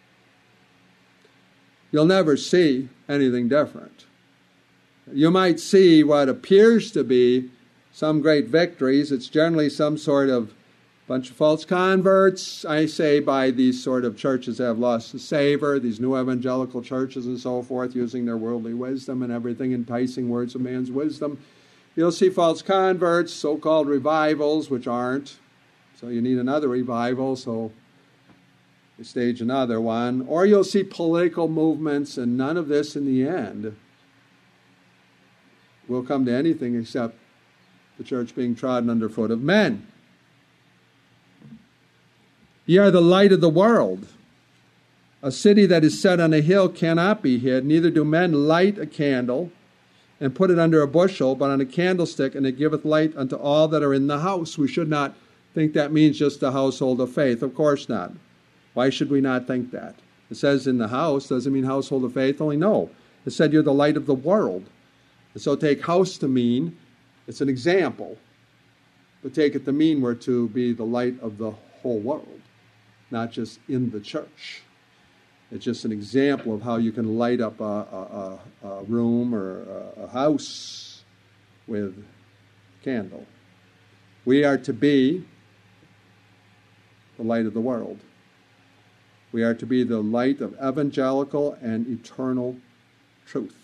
You'll never see anything different. You might see what appears to be some great victories. It's generally some sort of bunch of false converts, I say, by these sort of churches that have lost the savor, these new evangelical churches and so forth, using their worldly wisdom and everything, enticing words of man's wisdom. You'll see false converts, so-called revivals, which aren't. So you need another revival, so you stage another one. Or you'll see political movements, and none of this in the end will come to anything except the church being trodden underfoot of men. Ye are the light of the world. A city that is set on a hill cannot be hid, neither do men light a candle and put it under a bushel, but on a candlestick, and it giveth light unto all that are in the house. We should not think that means just the household of faith. Of course not. Why should we not think that? It says in the house, doesn't mean household of faith only. No. It said you're the light of the world. And so take house to mean, it's an example, but take it to mean we're to be the light of the whole world, not just in the church. It's just an example of how you can light up a, a, a room or a, a house with a candle. We are to be the light of the world. We are to be the light of evangelical and eternal truth.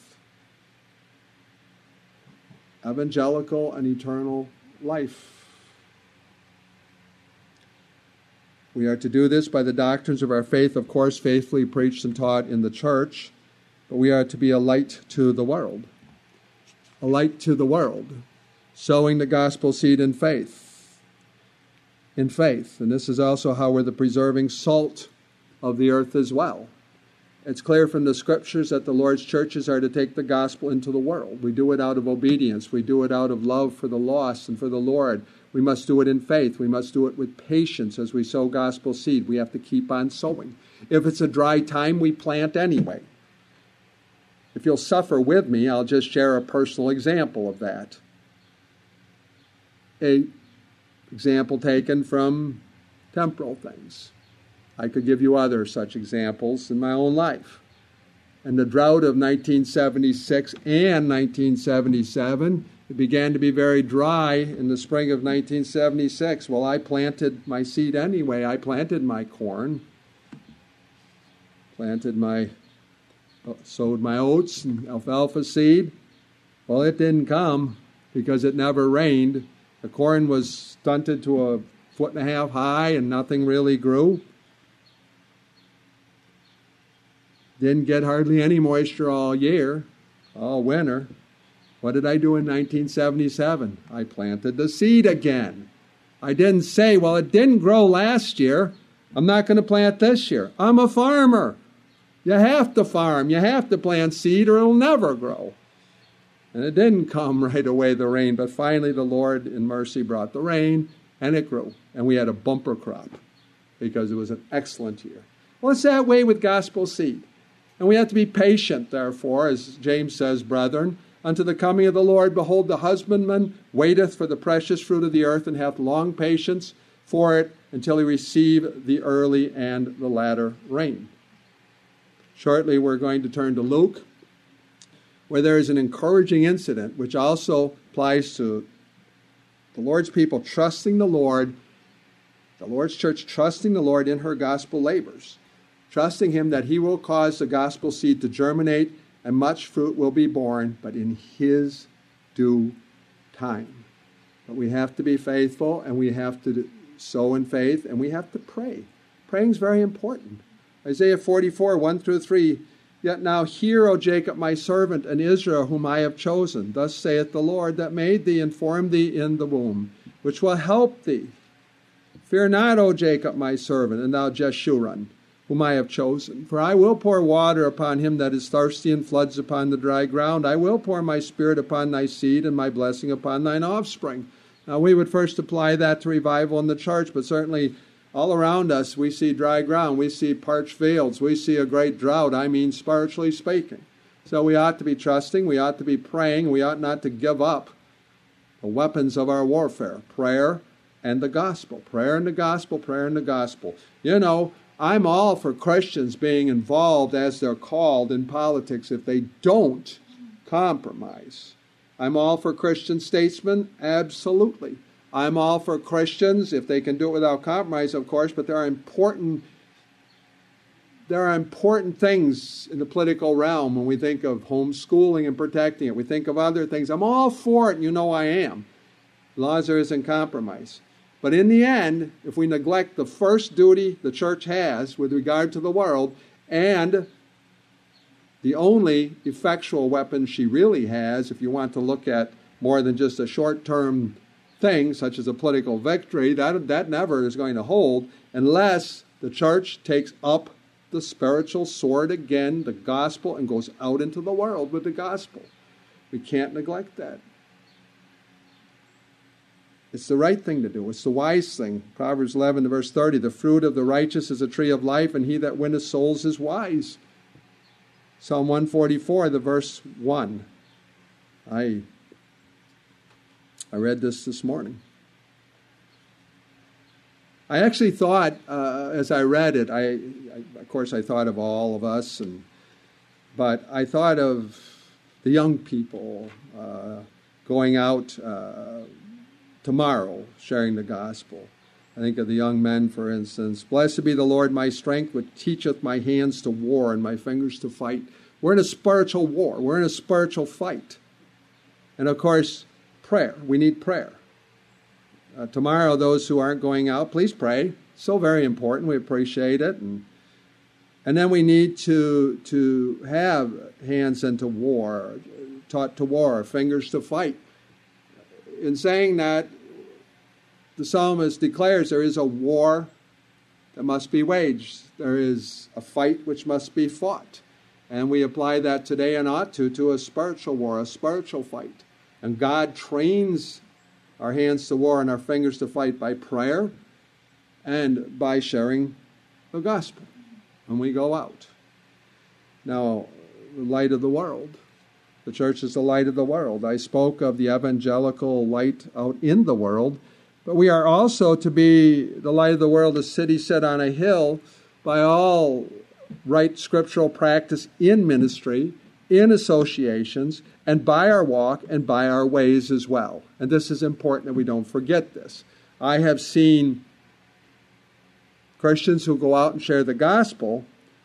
Evangelical and eternal life. We are to do this by the doctrines of our faith, of course, faithfully preached and taught in the church, but we are to be a light to the world. A light to the world, sowing the gospel seed in faith. In faith. And this is also how we're the preserving salt of the earth as well. It's clear from the scriptures that the Lord's churches are to take the gospel into the world. We do it out of obedience. We do it out of love for the lost and for the Lord. We must do it in faith. We must do it with patience as we sow gospel seed. We have to keep on sowing. If it's a dry time, we plant anyway. If you'll suffer with me, I'll just share a personal example of that. An example taken from temporal things. I could give you other such examples in my own life. And the drought of nineteen seventy-six and nineteen seventy-seven, it began to be very dry in the spring of nineteen seventy-six. Well, I planted my seed anyway. I planted my corn, planted my, sowed my oats and alfalfa seed. Well, it didn't come because it never rained. The corn was stunted to a foot and a half high and nothing really grew. Didn't get hardly any moisture all year, all winter. What did I do in nineteen seventy-seven? I planted the seed again. I didn't say, well, it didn't grow last year. I'm not going to plant this year. I'm a farmer. You have to farm. You have to plant seed or it'll never grow. And it didn't come right away, the rain, but finally the Lord in mercy brought the rain and it grew. And we had a bumper crop because it was an excellent year. Well, it's that way with gospel seed. And we have to be patient, therefore, as James says, brethren, unto the coming of the Lord. Behold, the husbandman waiteth for the precious fruit of the earth, and hath long patience for it, until he receive the early and the latter rain. Shortly, we're going to turn to Luke, where there is an encouraging incident, which also applies to the Lord's people trusting the Lord, the Lord's church trusting the Lord in her gospel labors. Trusting him that he will cause the gospel seed to germinate and much fruit will be born, but in his due time. But we have to be faithful and we have to sow in faith and we have to pray. Praying is very important. Isaiah forty-four, one through three, Yet now hear, O Jacob, my servant, and Israel, whom I have chosen. Thus saith the Lord that made thee and formed thee in the womb, which will help thee. Fear not, O Jacob, my servant, and thou Jeshurun, whom I have chosen. For I will pour water upon him that is thirsty, and floods upon the dry ground. I will pour my spirit upon thy seed, and my blessing upon thine offspring. Now we would first apply that to revival in the church, but certainly all around us we see dry ground. We see parched fields. We see a great drought, I mean spiritually speaking. So we ought to be trusting. We ought to be praying. We ought not to give up the weapons of our warfare, prayer and the gospel. Prayer and the gospel, prayer and the gospel. You know, I'm all for Christians being involved as they're called in politics if they don't compromise. I'm all for Christian statesmen, absolutely. I'm all for Christians if they can do it without compromise, of course, but there are important there are important things in the political realm when we think of homeschooling and protecting it. We think of other things. I'm all for it, and you know I am, as long as there isn't compromise. But in the end, if we neglect the first duty the church has with regard to the world, and the only effectual weapon she really has, if you want to look at more than just a short-term thing, such as a political victory, that, that never is going to hold unless the church takes up the spiritual sword again, the gospel, and goes out into the world with the gospel. We can't neglect that. It's the right thing to do. It's the wise thing. Proverbs eleven, verse thirty, the fruit of the righteous is a tree of life, and he that winneth souls is wise. Psalm one forty-four, the verse one. I, I read this this morning. I actually thought, uh, as I read it, I, I, of course I thought of all of us, and but I thought of the young people uh, going out uh, tomorrow sharing the gospel. I think of the young men, for instance. Blessed be the Lord my strength, which teacheth my hands to war and my fingers to fight. We're in a spiritual war. We're in a spiritual fight. And of course, prayer. We need prayer. Uh, tomorrow, those who aren't going out, please pray. So very important. We appreciate it. And, and then we need to, to have hands into war, taught to war, fingers to fight. In saying that, the psalmist declares there is a war that must be waged. There is a fight which must be fought. And we apply that today and ought to, to a spiritual war, a spiritual fight. And God trains our hands to war and our fingers to fight by prayer and by sharing the gospel when we go out. Now, the light of the world. The church is the light of the world. I spoke of the evangelical light out in the world, but we are also to be the light of the world, a city set on a hill, by all right scriptural practice in ministry, in associations, and by our walk and by our ways as well. And this is important that we don't forget this. I have seen Christians who go out and share the gospel,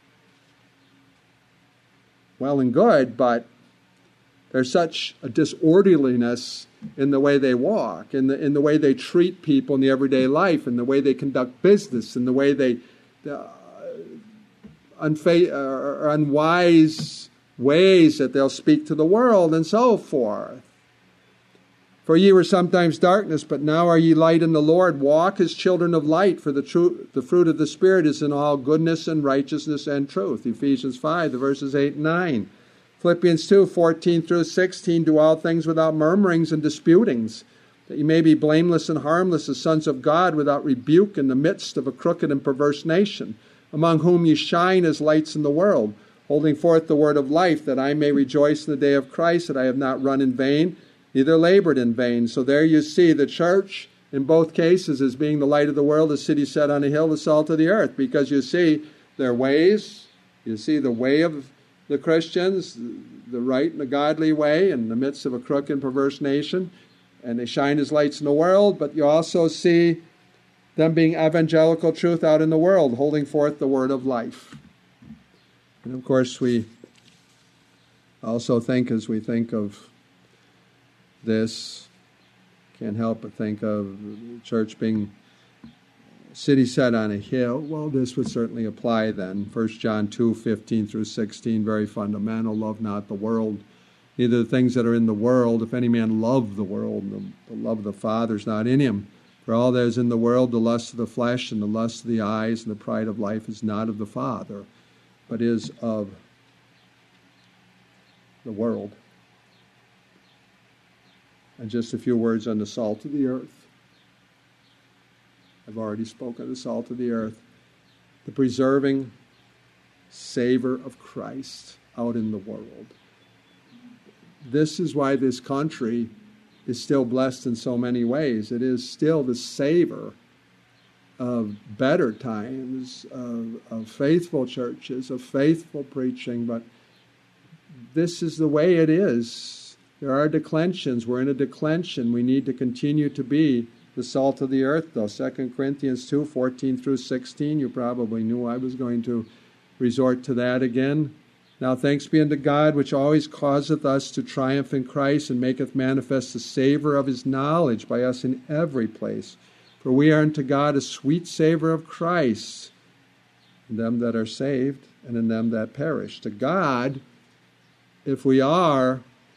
well and good, but there's such a disorderliness in the way they walk, in the in the way they treat people in the everyday life, in the way they conduct business, in the way they uh, unfa- uh, unwise ways that they'll speak to the world and so forth. For ye were sometimes darkness, but now are ye light in the Lord. Walk as children of light, for the true, the fruit of the Spirit is in all goodness and righteousness and truth. Ephesians five, the verses eight and nine. Philippians two, fourteen through sixteen, do all things without murmurings and disputings, that ye may be blameless and harmless as sons of God, without rebuke in the midst of a crooked and perverse nation, among whom ye shine as lights in the world, holding forth the word of life, that I may rejoice in the day of Christ, that I have not run in vain, neither labored in vain. So there you see the church, in both cases, as being the light of the world, a city set on a hill, the salt of the earth, because you see their ways, you see the way of the Christians, the right and the godly way in the midst of a crooked and perverse nation, and they shine as lights in the world, but you also see them being evangelical truth out in the world, holding forth the word of life. And of course, we also think, as we think of this, can't help but think of the church being a city set on a hill. Well, this would certainly apply then. First John two, fifteen through sixteen, very fundamental. Love not the world, neither the things that are in the world. If any man love the world, the, the love of the Father is not in him. For all that is in the world, the lust of the flesh and the lust of the eyes and the pride of life is not of the Father, but is of the world. And just a few words on the salt of the earth. I've already spoken of the salt of the earth. The preserving savor of Christ out in the world. This is why this country is still blessed in so many ways. It is still the savor of better times, of, of faithful churches, of faithful preaching, but this is the way it is. There are declensions. We're in a declension. We need to continue to be the salt of the earth, though. Second Corinthians two, fourteen through sixteen, you probably knew I was going to resort to that again. Now thanks be unto God, which always causeth us to triumph in Christ, and maketh manifest the savour of his knowledge by us in every place. For we are unto God a sweet savour of Christ, in them that are saved, and in them that perish. To God, if we are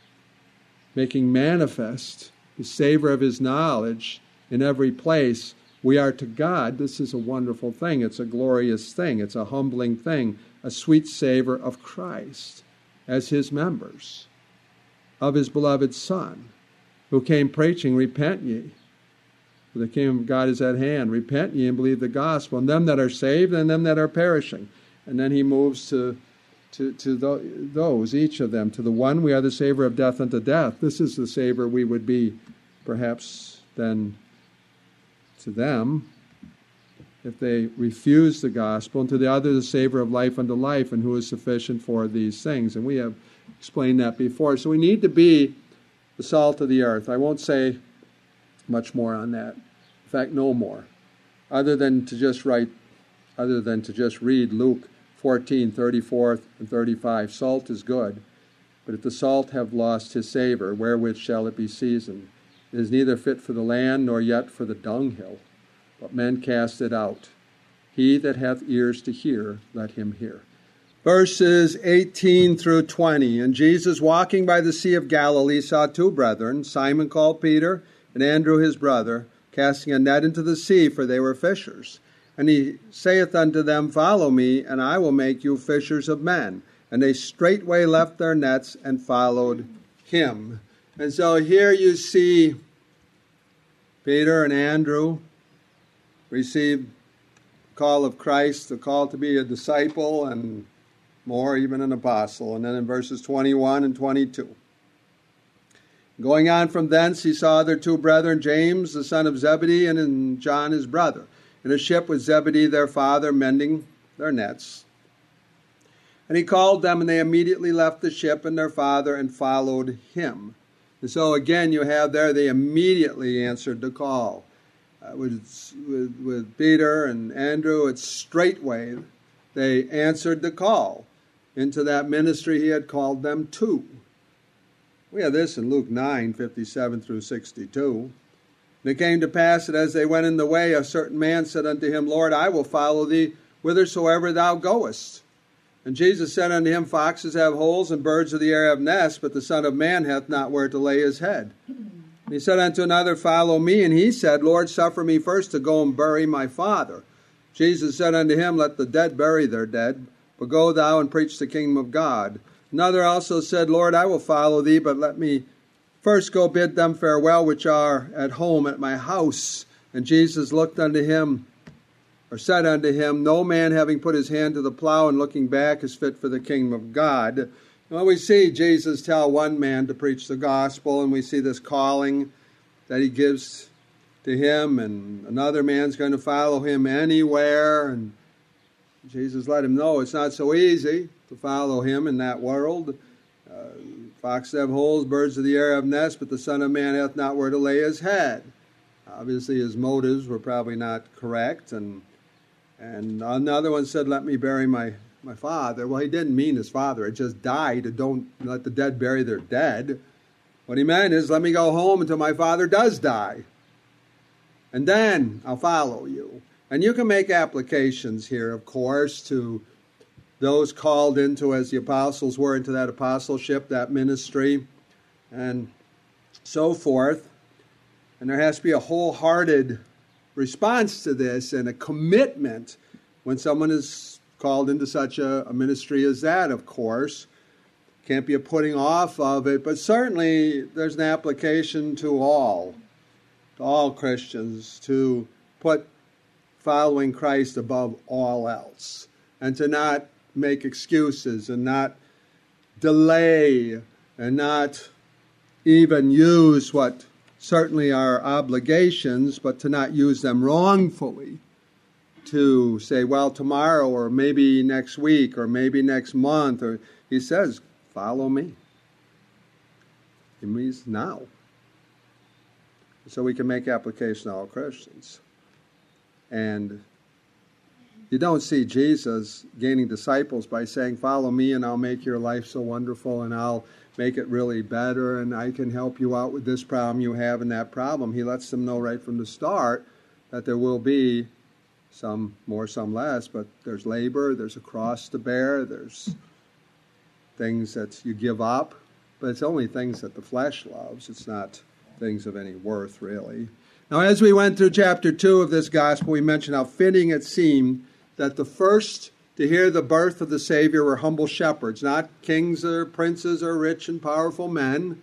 making manifest the savour of his knowledge in every place, we are to God. This is a wonderful thing. It's a glorious thing. It's a humbling thing. A sweet savour of Christ as his members, of his beloved Son, who came preaching, repent ye, for the kingdom of God is at hand. Repent ye and believe the gospel, and them that are saved and them that are perishing. And then he moves to To, to those, each of them. To the one, we are the savour of death unto death. This is the savour we would be, perhaps, then to them, if they refuse the gospel. And to the other, the savour of life unto life, and who is sufficient for these things. And we have explained that before. So we need to be the salt of the earth. I won't say much more on that. In fact, no more. Other than to just write, other than to just read Luke fourteen, thirty-four and thirty-five. Salt is good, but if the salt have lost his savour, wherewith shall it be seasoned? It is neither fit for the land, nor yet for the dunghill, but men cast it out. He that hath ears to hear, let him hear. Verses eighteen through twenty. And Jesus, walking by the Sea of Galilee, saw two brethren, Simon called Peter, and Andrew his brother, casting a net into the sea, for they were fishers. And he saith unto them, Follow me, and I will make you fishers of men. And they straightway left their nets and followed him. And so here you see Peter and Andrew receive the call of Christ, the call to be a disciple, and more, even an apostle. And then in verses twenty-one and twenty-two. Going on from thence, he saw their two brethren, James, the son of Zebedee, and John his brother, in a ship with Zebedee their father, mending their nets. And he called them, and they immediately left the ship and their father and followed him. And so again, you have there, they immediately answered the call. Uh, with, with, with Peter and Andrew, it's straightway they answered the call into that ministry he had called them to. We have this in Luke nine, fifty-seven through sixty-two. And it came to pass that as they went in the way, a certain man said unto him, Lord, I will follow thee whithersoever thou goest. And Jesus said unto him, Foxes have holes, and birds of the air have nests, but the Son of Man hath not where to lay his head. And he said unto another, Follow me. And he said, Lord, suffer me first to go and bury my father. Jesus said unto him, Let the dead bury their dead, but go thou and preach the kingdom of God. Another also said, Lord, I will follow thee, but let me first go bid them farewell which are at home at my house. And Jesus looked unto him, or said unto him, No man having put his hand to the plow and looking back is fit for the kingdom of God. Well, we see Jesus tell one man to preach the gospel, and we see this calling that he gives to him, and another man's going to follow him anywhere. And Jesus let him know it's not so easy to follow him in that world. Uh, Foxes have holes, birds of the air have nests, but the Son of Man hath not where to lay his head. Obviously his motives were probably not correct. And and another one said, Let me bury my, my father. Well, he didn't mean his father. It just died. Don't let the dead bury their dead. What he meant is, let me go home until my father does die. And then I'll follow you. And you can make applications here, of course, to those called into, as the apostles were, into that apostleship, that ministry, and so forth. And there has to be a wholehearted response to this and a commitment when someone is called into such a, a ministry as that, of course. Can't be a putting off of it, but certainly there's an application to all, to all Christians, to put following Christ above all else, and to not make excuses and not delay and not even use what certainly are obligations, but to not use them wrongfully. to say, well, tomorrow or maybe next week or maybe next month. Or he says, follow me. It means now. So we can make application to all Christians. And you don't see Jesus gaining disciples by saying, follow me and I'll make your life so wonderful and I'll make it really better and I can help you out with this problem you have and that problem. He lets them know right from the start that there will be some more, some less, but there's labor, there's a cross to bear, there's things that you give up, but it's only things that the flesh loves. It's not things of any worth, really. Now, as we went through chapter two of this gospel, we mentioned how fitting it seemed that the first to hear the birth of the Savior were humble shepherds, not kings or princes or rich and powerful men,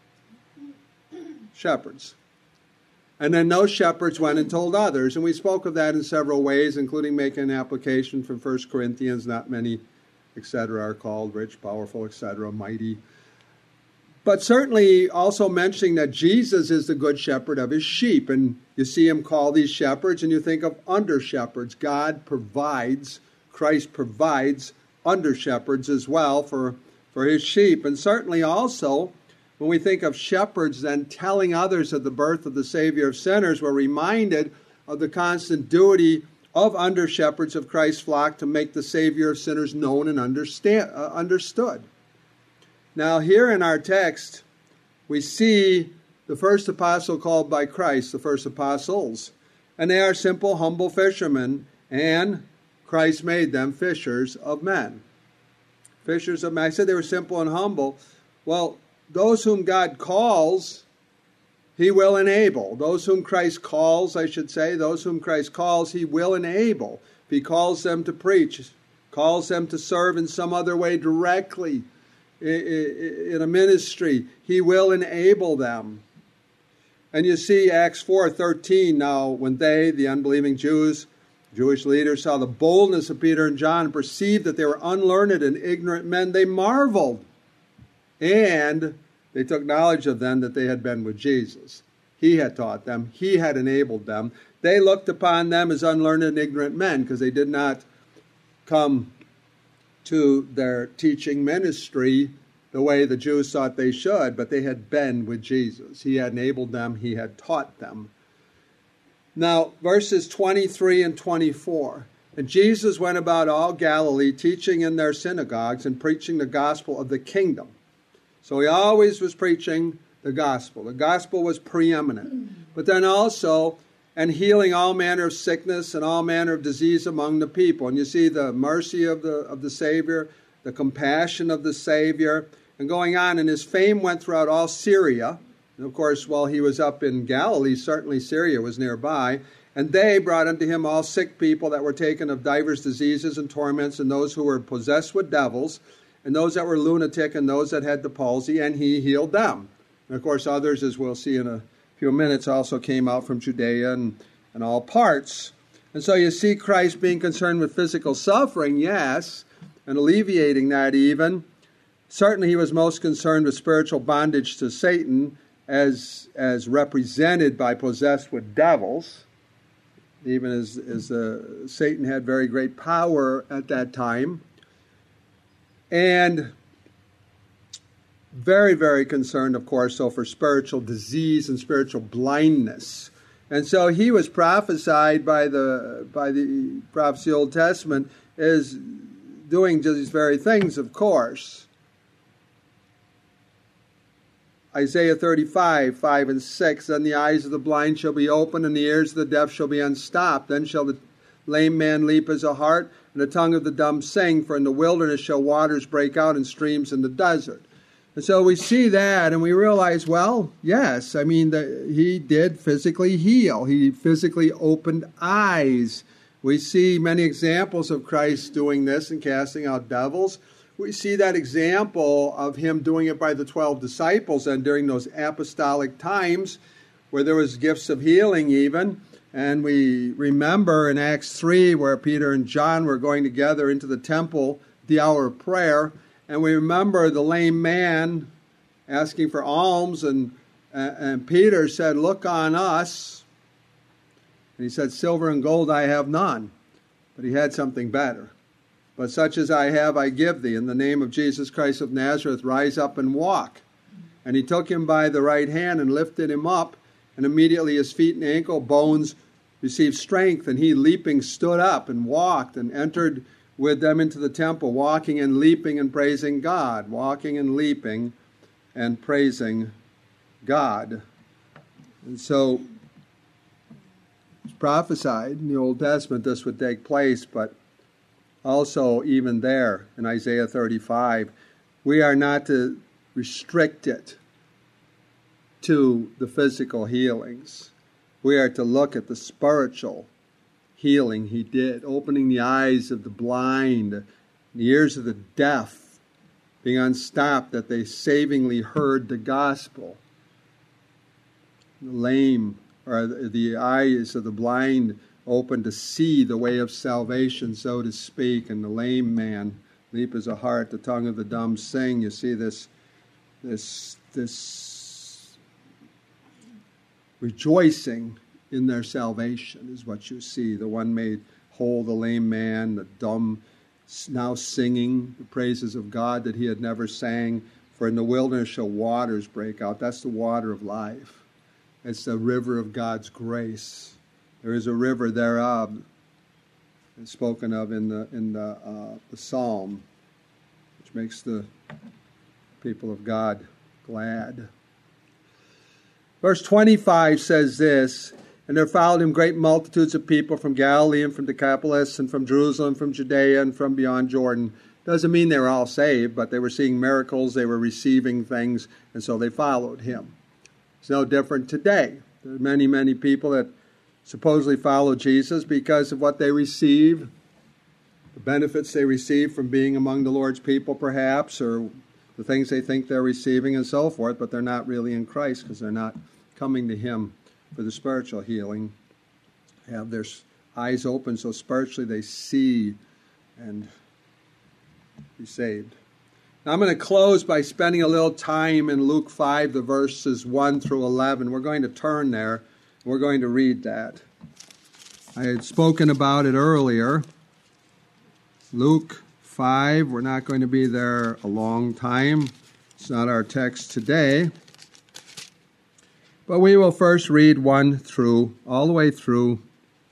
shepherds. And then those shepherds went and told others, and we spoke of that in several ways, including making an application from First Corinthians, not many, et cetera, are called rich, powerful, et cetera, mighty. But certainly also mentioning that Jesus is the good shepherd of his sheep. And you see him call these shepherds, and you think of under-shepherds. God provides, Christ provides under-shepherds as well for, for his sheep. And certainly also, when we think of shepherds then telling others of the birth of the Savior of sinners, we're reminded of the constant duty of under-shepherds of Christ's flock to make the Savior of sinners known and understand, uh, understood. Now, here in our text, we see the first apostle called by Christ, the first apostles. And they are simple, humble fishermen, and Christ made them fishers of men. Fishers of men. I said they were simple and humble. Well, those whom God calls, he will enable. Those whom Christ calls, I should say, those whom Christ calls, he will enable. If he calls them to preach, calls them to serve in some other way directly, in a ministry, he will enable them. And you see Acts four thirteen, now when they, the unbelieving Jews, Jewish leaders, saw the boldness of Peter and John and perceived that they were unlearned and ignorant men, they marveled. And they took knowledge of them that they had been with Jesus. He had taught them. He had enabled them. They looked upon them as unlearned and ignorant men because they did not come to their teaching ministry the way the Jews thought they should, but they had been with Jesus. He had enabled them. He had taught them. Now, verses twenty-three and twenty-four. And Jesus went about all Galilee, teaching in their synagogues and preaching the gospel of the kingdom. So he always was preaching the gospel. The gospel was preeminent. But then also, and healing all manner of sickness and all manner of disease among the people. And you see the mercy of the of the Savior, the compassion of the Savior, and going on. And his fame went throughout all Syria. And of course, while he was up in Galilee, certainly Syria was nearby. And they brought unto him all sick people that were taken of divers diseases and torments, and those who were possessed with devils, and those that were lunatic, and those that had the palsy, and he healed them. And of course, others, as we'll see in a few minutes, also came out from Judea and, and all parts. And so you see Christ being concerned with physical suffering, yes, and alleviating that even. Certainly he was most concerned with spiritual bondage to Satan as, as represented by possessed with devils, even as, as uh, Satan had very great power at that time. And very, very concerned, of course, so for spiritual disease and spiritual blindness. And so he was prophesied by the by the prophets of the Old Testament as doing these very things, of course. Isaiah thirty-five, five and six, then the eyes of the blind shall be opened, and the ears of the deaf shall be unstopped. Then shall the lame man leap as a hart, and the tongue of the dumb sing, for in the wilderness shall waters break out and streams in the desert. And so we see that, and we realize, well, yes, I mean, the, he did physically heal. He physically opened eyes. We see many examples of Christ doing this and casting out devils. We see that example of him doing it by the twelve disciples and during those apostolic times where there was gifts of healing even. And we remember in Acts three where Peter and John were going together into the temple, the hour of prayer. And we remember the lame man asking for alms, and, and Peter said, look on us. And he said, silver and gold I have none. But he had something better. But such as I have, I give thee. In the name of Jesus Christ of Nazareth, rise up and walk. And he took him by the right hand and lifted him up. And immediately his feet and ankle bones received strength. And he, leaping, stood up and walked and entered with them into the temple, walking and leaping and praising God. Walking and leaping and praising God. And so it's prophesied in the Old Testament this would take place, but also even there in Isaiah thirty-five, we are not to restrict it to the physical healings. We are to look at the spiritual healing he did, opening the eyes of the blind, the ears of the deaf, being unstopped that they savingly heard the gospel. The lame, or the eyes of the blind open to see the way of salvation, so to speak, and the lame man leap as a hart, the tongue of the dumb sing. You see this, this, this rejoicing in their salvation is what you see. The one made whole, the lame man, the dumb now singing the praises of God that he had never sang. For in the wilderness shall waters break out. That's the water of life. It's the river of God's grace. There is a river thereof, it's spoken of in the in the, uh, the psalm, which makes the people of God glad. Verse twenty-five says this, and there followed him great multitudes of people from Galilee and from Decapolis and from Jerusalem, from Judea and from beyond Jordan. Doesn't mean they were all saved, but they were seeing miracles, they were receiving things, and so they followed him. It's no different today. There are many, many people that supposedly follow Jesus because of what they receive, the benefits they receive from being among the Lord's people perhaps, or the things they think they're receiving and so forth, but they're not really in Christ because they're not coming to him for the spiritual healing. They have their eyes open so spiritually they see and be saved. Now I'm going to close by spending a little time in Luke five, the verses one through eleven. We're going to turn there. We're going to read that. I had spoken about it earlier. Luke five, we're not going to be there a long time. It's not our text today. But we will first read one through, all the way through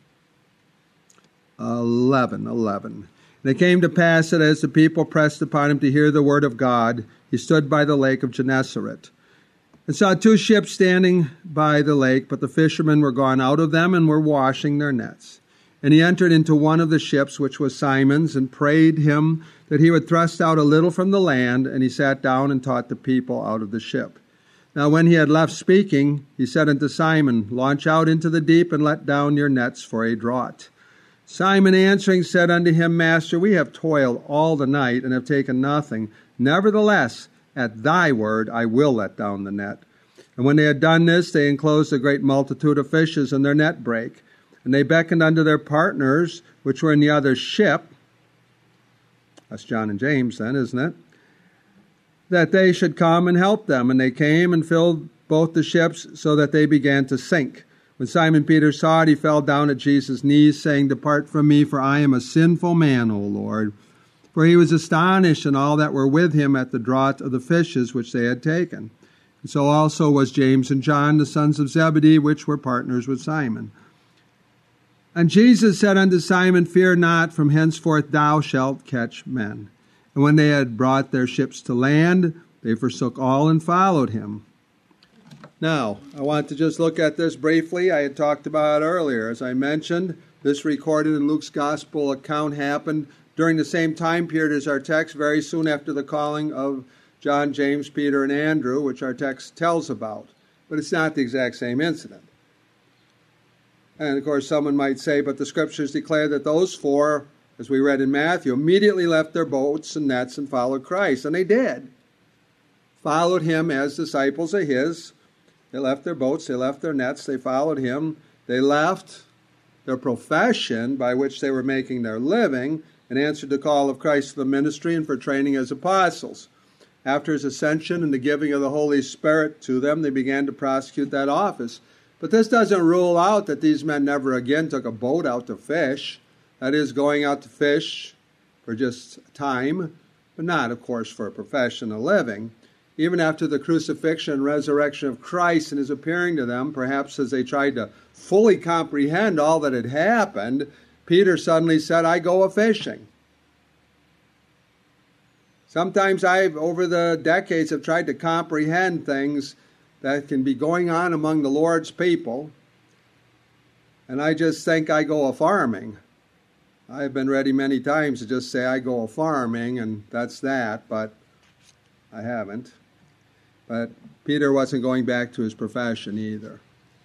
eleven. eleven. And it came to pass that as the people pressed upon him to hear the word of God, he stood by the lake of Gennesaret, and saw two ships standing by the lake, but the fishermen were gone out of them and were washing their nets. And he entered into one of the ships, which was Simon's, and prayed him that he would thrust out a little from the land, and he sat down and taught the people out of the ship. Now when he had left speaking, he said unto Simon, Launch out into the deep, and let down your nets for a draught. Simon answering said unto him, Master, we have toiled all the night, and have taken nothing. Nevertheless, at thy word I will let down the net. And when they had done this, they enclosed a great multitude of fishes, and their net brake. And they beckoned unto their partners, which were in the other ship, that's John and James then, isn't it? That they should come and help them. And they came and filled both the ships, so that they began to sink. When Simon Peter saw it, he fell down at Jesus' knees, saying, Depart from me, for I am a sinful man, O Lord. For he was astonished, and all that were with him, at the draught of the fishes which they had taken. And so also was James and John, the sons of Zebedee, which were partners with Simon. And Jesus said unto Simon, Fear not, from henceforth thou shalt catch men. And when they had brought their ships to land, they forsook all and followed him. Now, I want to just look at this briefly. I had talked about it earlier. As I mentioned, this recorded in Luke's Gospel account happened during the same time period as our text, very soon after the calling of John, James, Peter, and Andrew, which our text tells about. But it's not the exact same incident. And, of course, someone might say, but the Scriptures declare that those four, as we read in Matthew, immediately left their boats and nets and followed Christ. And they did. Followed him as disciples of his. They left their boats, they left their nets, they followed him. They left their profession by which they were making their living and answered the call of Christ to the ministry and for training as apostles. After his ascension and the giving of the Holy Spirit to them, they began to prosecute that office. But this doesn't rule out that these men never again took a boat out to fish. That is, going out to fish for just time, but not, of course, for a professional living. Even after the crucifixion and resurrection of Christ and his appearing to them, perhaps as they tried to fully comprehend all that had happened, Peter suddenly said, I go a-fishing. Sometimes I've, over the decades, have tried to comprehend things that can be going on among the Lord's people, and I just think I go a-farming. I've been ready many times to just say I go a-farming, and that's that, but I haven't. But Peter wasn't going back to his profession either.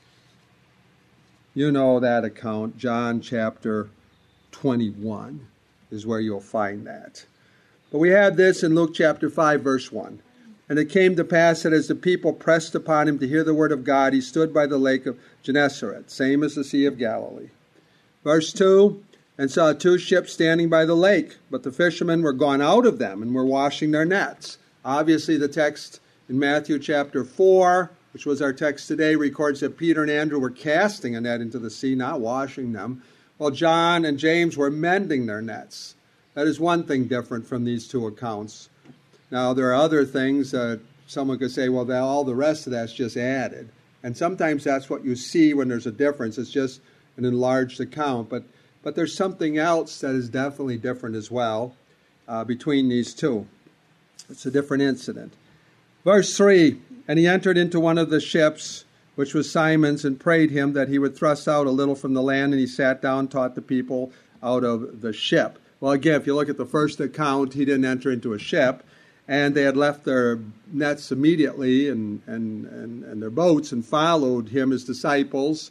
You know that account, John chapter twenty-one is where you'll find that. But we have this in Luke chapter five, verse one. And it came to pass that as the people pressed upon him to hear the word of God, he stood by the lake of Gennesaret, same as the Sea of Galilee. Verse two, and saw two ships standing by the lake, but the fishermen were gone out of them and were washing their nets. Obviously, the text in Matthew chapter four, which was our text today, records that Peter and Andrew were casting a net into the sea, not washing them, while John and James were mending their nets. That is one thing different from these two accounts. Now, there are other things that someone could say, well, all the rest of that's just added. And sometimes that's what you see when there's a difference. It's just an enlarged account. But but there's something else that is definitely different as well uh, between these two. It's a different incident. Verse three, and he entered into one of the ships, which was Simon's, and prayed him that he would thrust out a little from the land, and he sat down, taught the people out of the ship. Well, again, if you look at the first account, he didn't enter into a ship. And they had left their nets immediately and, and, and, and their boats and followed him as disciples.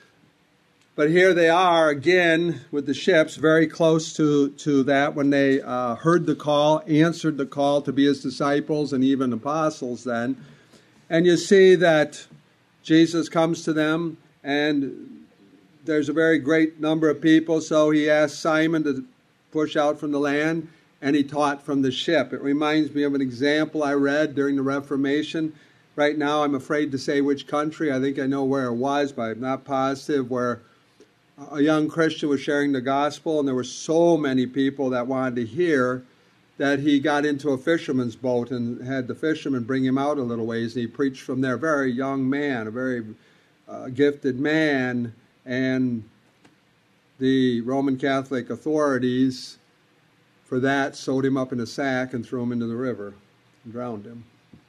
But here they are again with the ships, very close to, to that when they uh, heard the call, answered the call to be his disciples and even apostles then. And you see that Jesus comes to them, and there's a very great number of people, so he asked Simon to push out from the land, and he taught from the ship. It reminds me of an example I read during the Reformation. Right now, I'm afraid to say which country. I think I know where it was, but I'm not positive, where a young Christian was sharing the gospel, and there were so many people that wanted to hear that he got into a fisherman's boat and had the fisherman bring him out a little ways, and he preached from there. Very young man, a very uh, gifted man, and the Roman Catholic authorities for that sewed him up in a sack and threw him into the river and drowned him.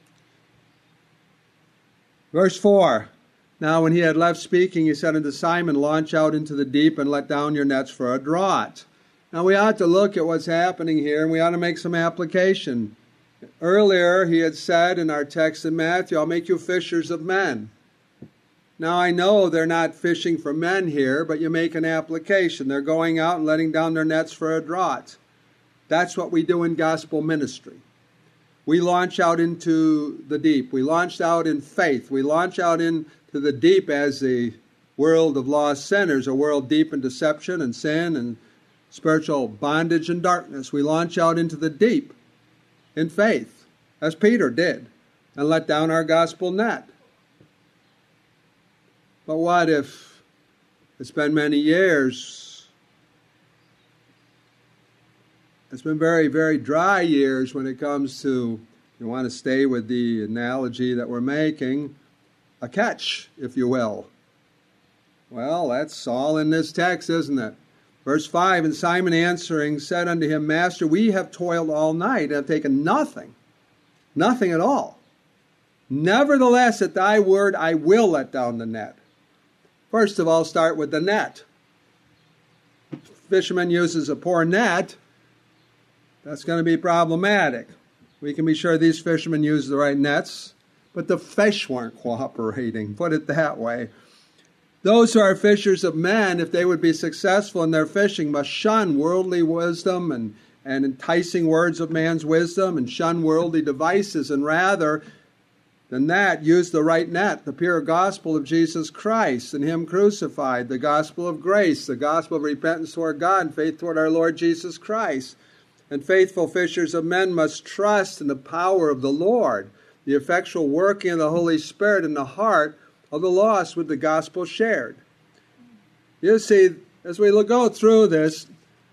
Verse four, now when he had left speaking, he said unto Simon, launch out into the deep and let down your nets for a draught. Now we ought to look at what's happening here, and we ought to make some application. Earlier he had said in our text in Matthew, I'll make you fishers of men. Now I know they're not fishing for men here, but you make an application. They're going out and letting down their nets for a draught. That's what we do in gospel ministry. We launch out into the deep. We launch out in faith. We launch out into the deep as the world of lost sinners, a world deep in deception and sin and spiritual bondage and darkness. We launch out into the deep in faith, as Peter did, and let down our gospel net. But what if it's been many years? It's been very, very dry years when it comes to, you want to stay with the analogy that we're making, a catch, if you will. Well, that's all in this text, isn't it? Verse five, and Simon answering said unto him, Master, we have toiled all night and have taken nothing, nothing at all. Nevertheless, at thy word I will let down the net. First of all, start with the net. Fisherman uses a poor net, that's going to be problematic. We can be sure these fishermen used the right nets, but the fish weren't cooperating, put it that way. Those who are fishers of men, if they would be successful in their fishing, must shun worldly wisdom and, and enticing words of man's wisdom and shun worldly devices, and rather than that, use the right net, the pure gospel of Jesus Christ and Him crucified, the gospel of grace, the gospel of repentance toward God and faith toward our Lord Jesus Christ. And faithful fishers of men must trust in the power of the Lord, the effectual working of the Holy Spirit in the heart of the lost with the gospel shared. You see, as we go through this,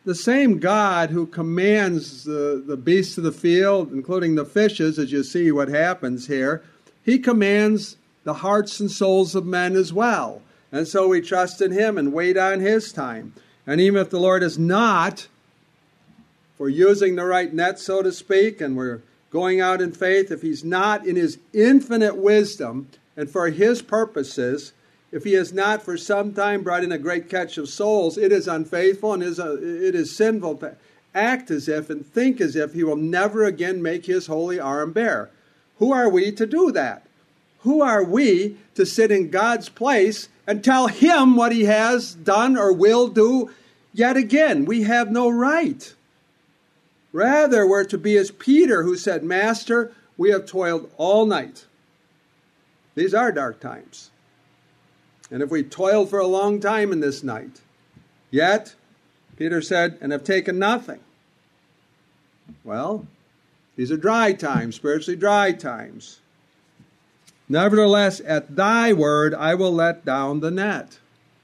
the same God who commands the, the beasts of the field, including the fishes, as you see what happens here, he commands the hearts and souls of men as well. And so we trust in him and wait on his time. And even if the Lord is not, if we're using the right net, so to speak, and we're going out in faith, if he's not in his infinite wisdom and for his purposes, if he has not for some time brought in a great catch of souls, it is unfaithful and is a, it is sinful to act as if and think as if he will never again make his holy arm bare. Who are we to do that? Who are we to sit in God's place and tell him what he has done or will do yet again? We have no right. Rather, we're to be as Peter, who said, Master, we have toiled all night. These are dark times. And if we toiled for a long time in this night, yet, Peter said, and have taken nothing. Well, these are dry times, spiritually dry times. Nevertheless, at thy word I will let down the net.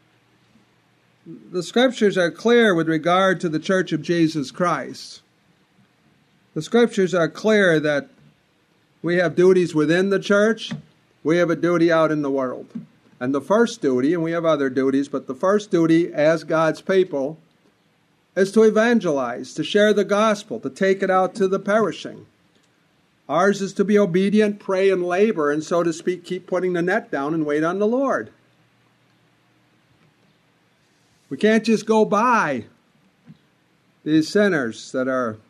The scriptures are clear with regard to the Church of Jesus Christ. The scriptures are clear that we have duties within the church, we have a duty out in the world. And the first duty, and we have other duties, but the first duty as God's people is to evangelize, to share the gospel, to take it out to the perishing. Ours is to be obedient, pray, and labor, and so to speak, keep putting the net down and wait on the Lord. We can't just go by these sinners that are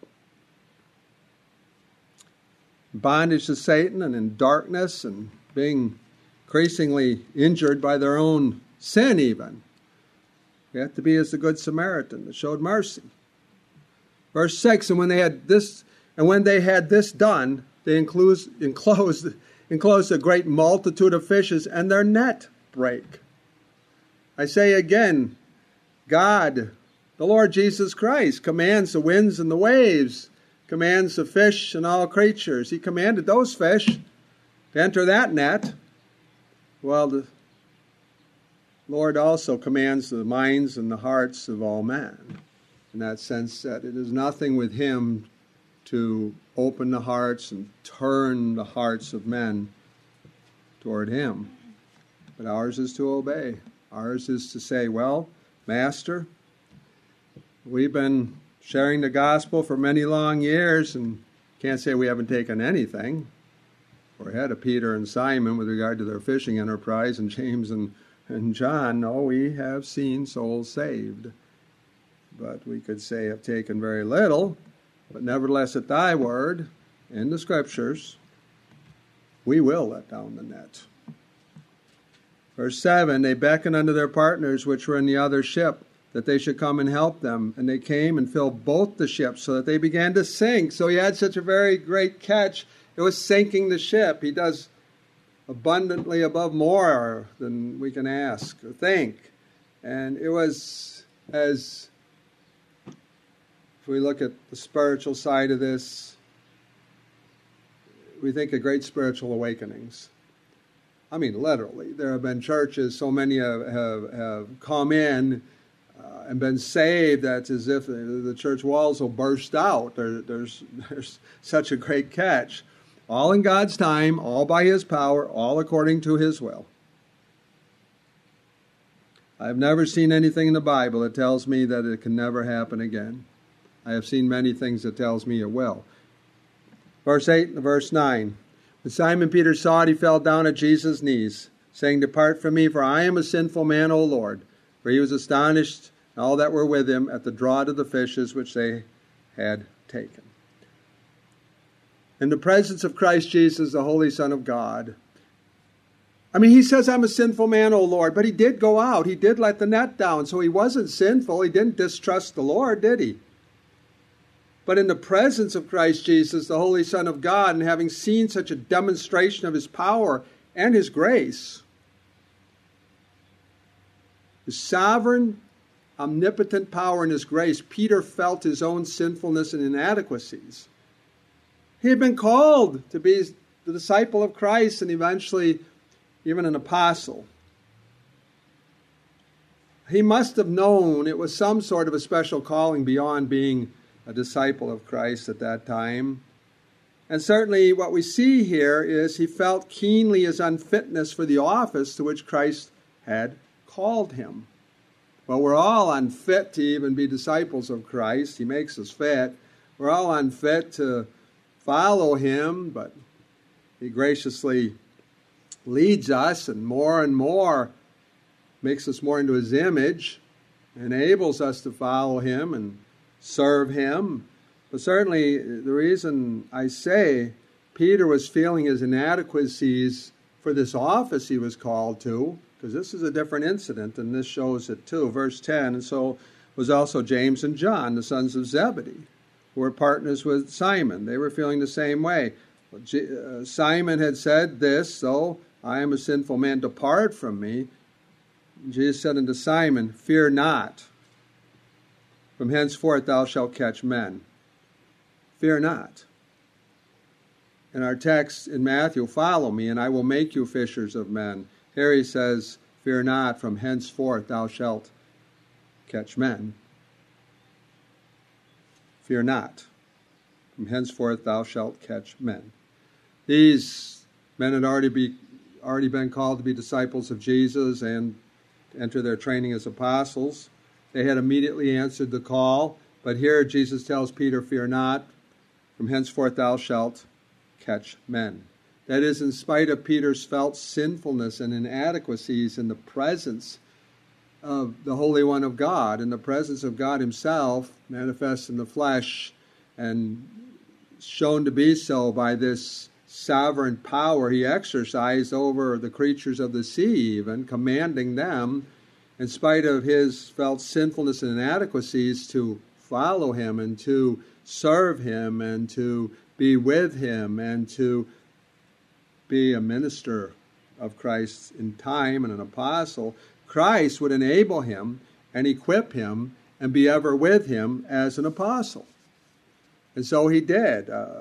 in bondage to Satan and in darkness and being increasingly injured by their own sin even. We have to be as the Good Samaritan that showed mercy. Verse six, and when they had this and when they had this done, they enclosed, enclosed, enclosed a great multitude of fishes, and their net brake. I say again, God, the Lord Jesus Christ, commands the winds and the waves, commands the fish and all creatures. He commanded those fish to enter that net. Well, the Lord also commands the minds and the hearts of all men, in that sense that it is nothing with him to open the hearts and turn the hearts of men toward him. But ours is to obey. Ours is to say, well, Master, we've been sharing the gospel for many long years and can't say we haven't taken anything. We're ahead of Peter and Simon with regard to their fishing enterprise, and James and, and John. No, we have seen souls saved. But we could say have taken very little. But nevertheless, at thy word, in the scriptures, we will let down the net. Verse seven, they beckoned unto their partners which were in the other ship, that they should come and help them. And they came and filled both the ships, so that they began to sink. So he had such a very great catch. It was sinking the ship. He does abundantly above more than we can ask or think. And it was, as if we look at the spiritual side of this, we think of great spiritual awakenings. I mean, literally. There have been churches, so many have, have, have come in uh, and been saved, that's as if the, the church walls will burst out. There, there's, there's such a great catch. All in God's time, all by his power, all according to his will. I've never seen anything in the Bible that tells me that it can never happen again. I have seen many things that tells me it will. Verse eight and verse nine. When Simon Peter saw it, he fell down at Jesus' knees, saying, Depart from me, for I am a sinful man, O Lord. For he was astonished, and all that were with him, at the draught of the fishes which they had taken. In the presence of Christ Jesus, the Holy Son of God. I mean, he says, I'm a sinful man, O Lord, but he did go out. He did let the net down, so he wasn't sinful. He didn't distrust the Lord, did he? But in the presence of Christ Jesus, the Holy Son of God, and having seen such a demonstration of his power and his grace, his sovereign, omnipotent power and his grace, Peter felt his own sinfulness and inadequacies. He had been called to be the disciple of Christ and eventually even an apostle. he must have known it was some sort of a special calling beyond being a disciple of Christ at that time. And certainly what we see here is he felt keenly his unfitness for the office to which Christ had called him. Well, we're all unfit to even be disciples of Christ. He makes us fit. We're all unfit to follow him, but he graciously leads us and more and more makes us more into his image, enables us to follow him and serve him. But certainly the reason I say Peter was feeling his inadequacies for this office he was called to, because this is a different incident, and this shows it too. Verse ten, and so was also James and John, the sons of Zebedee, who were partners with Simon. They were feeling the same way. Simon had said this, so I am a sinful man, depart from me. Jesus said unto Simon, fear not. From henceforth thou shalt catch men. Fear not. In our text in Matthew, follow me, and I will make you fishers of men. Here he says, fear not, from henceforth thou shalt catch men. Fear not. From henceforth thou shalt catch men. These men had already, be, already been called to be disciples of Jesus and enter their training as apostles. They had immediately answered the call, but here Jesus tells Peter, fear not, from henceforth thou shalt catch men. That is, in spite of Peter's felt sinfulness and inadequacies in the presence of the Holy One of God, in the presence of God himself, manifest in the flesh, and shown to be so by this sovereign power he exercised over the creatures of the sea, even commanding them, in spite of his felt sinfulness and inadequacies, to follow him and to serve him and to be with him and to be a minister of Christ in time and an apostle. Christ would enable him and equip him and be ever with him as an apostle. And so he did. Uh,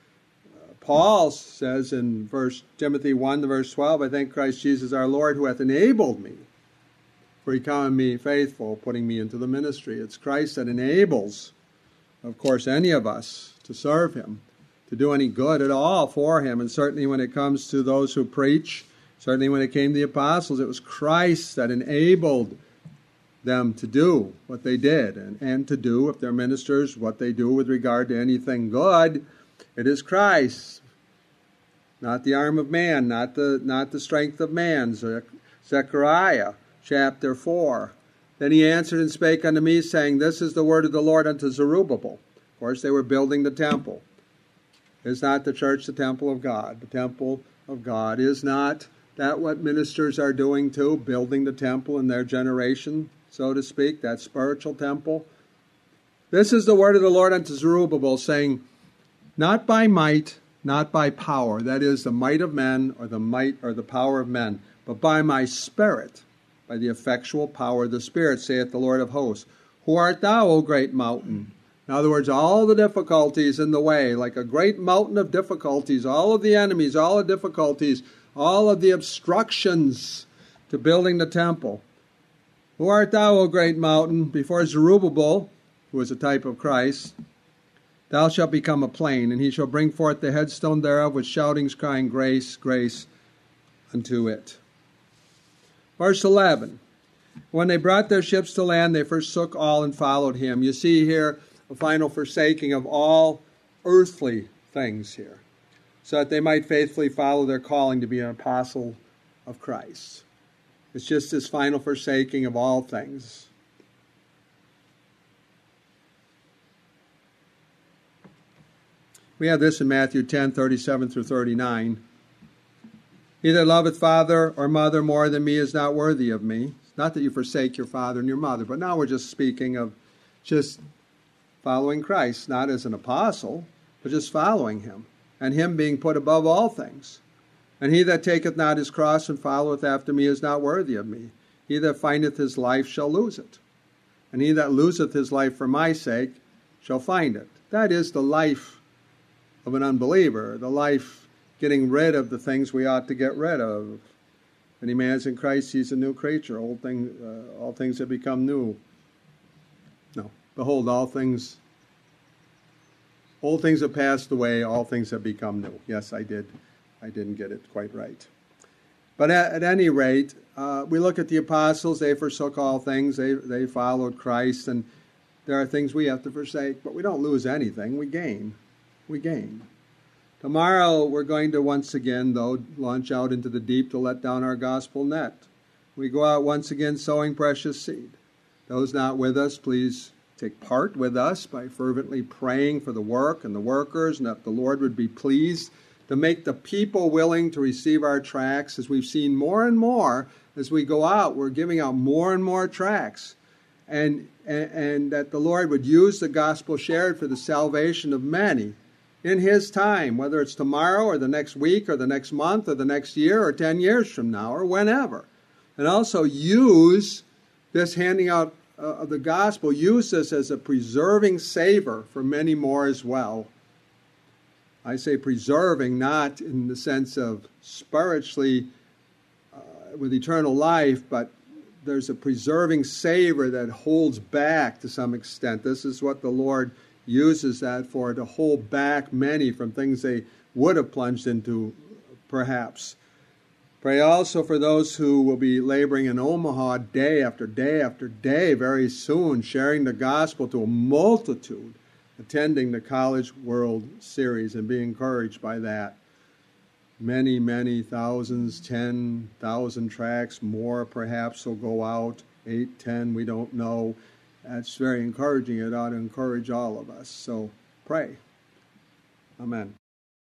Paul says in First Timothy one, verse twelve, I thank Christ Jesus our Lord, who hath enabled me, for he counted me faithful, putting me into the ministry. It's Christ that enables, of course, any of us to serve him, to do any good at all for him. And certainly when it comes to those who preach, certainly when it came to the apostles, it was Christ that enabled them to do what they did, and, and to do, if they're ministers, what they do with regard to anything good. It is Christ, not the arm of man, not the not the strength of man. Zechariah chapter four. Then he answered and spake unto me, saying, this is the word of the Lord unto Zerubbabel. Of course, they were building the temple. Is not the church the temple of God? The temple of God. Is not that what ministers are doing too, building the temple in their generation, so to speak, that spiritual temple? This is the word of the Lord unto Zerubbabel, saying, not by might, not by power, that is, the might of men, or the might or the power of men, but by my Spirit, by the effectual power of the Spirit, saith the Lord of hosts. Who art thou, O great mountain? In other words, all the difficulties in the way, like a great mountain of difficulties, all of the enemies, all the difficulties, all of the obstructions to building the temple. Who art thou, O great mountain? Before Zerubbabel, who is a type of Christ, thou shalt become a plain, and he shall bring forth the headstone thereof with shoutings, crying, grace, grace unto it. Verse eleven. When they brought their ships to land, they forsook all and followed him. You see here a final forsaking of all earthly things here, so that they might faithfully follow their calling to be an apostle of Christ. It's just this final forsaking of all things. We have this in Matthew ten, thirty-seven through thirty-nine. He that loveth father or mother more than me is not worthy of me. It's not that you forsake your father and your mother, but now we're just speaking of just following Christ, not as an apostle, but just following him, and him being put above all things. And he that taketh not his cross and followeth after me is not worthy of me. He that findeth his life shall lose it, and he that loseth his life for my sake shall find it. That is the life of an unbeliever, the life getting rid of the things we ought to get rid of. If any man's in Christ, he's a new creature. Old thing, uh, all things have become new. No, behold, all things, old things have passed away. All things have become new. Yes, I did. I didn't get it quite right. But at, at any rate, uh, we look at the apostles. They forsook all things. They they followed Christ, and there are things we have to forsake, but we don't lose anything. We gain. We gain. Tomorrow we're going to once again, though, launch out into the deep to let down our gospel net. We go out once again sowing precious seed. Those not with us, please take part with us by fervently praying for the work and the workers, and that the Lord would be pleased to make the people willing to receive our tracts. As we've seen more and more as we go out, we're giving out more and more tracts. And, and, and that the Lord would use the gospel shared for the salvation of many in his time, whether it's tomorrow or the next week or the next month or the next year or ten years from now or whenever. And also use this handing out uh, of the gospel, use this as a preserving savor for many more as well. I say preserving not in the sense of spiritually uh, with eternal life, but there's a preserving savor that holds back to some extent. This is what the Lord uses that for, to hold back many from things they would have plunged into, perhaps. Pray also for those who will be laboring in Omaha day after day after day very soon, sharing the gospel to a multitude, attending the College World Series, and be encouraged by that. Many, many thousands, ten thousand tracts, more perhaps will go out, eight, ten, we don't know. That's very encouraging. It ought to encourage all of us. So pray. Amen.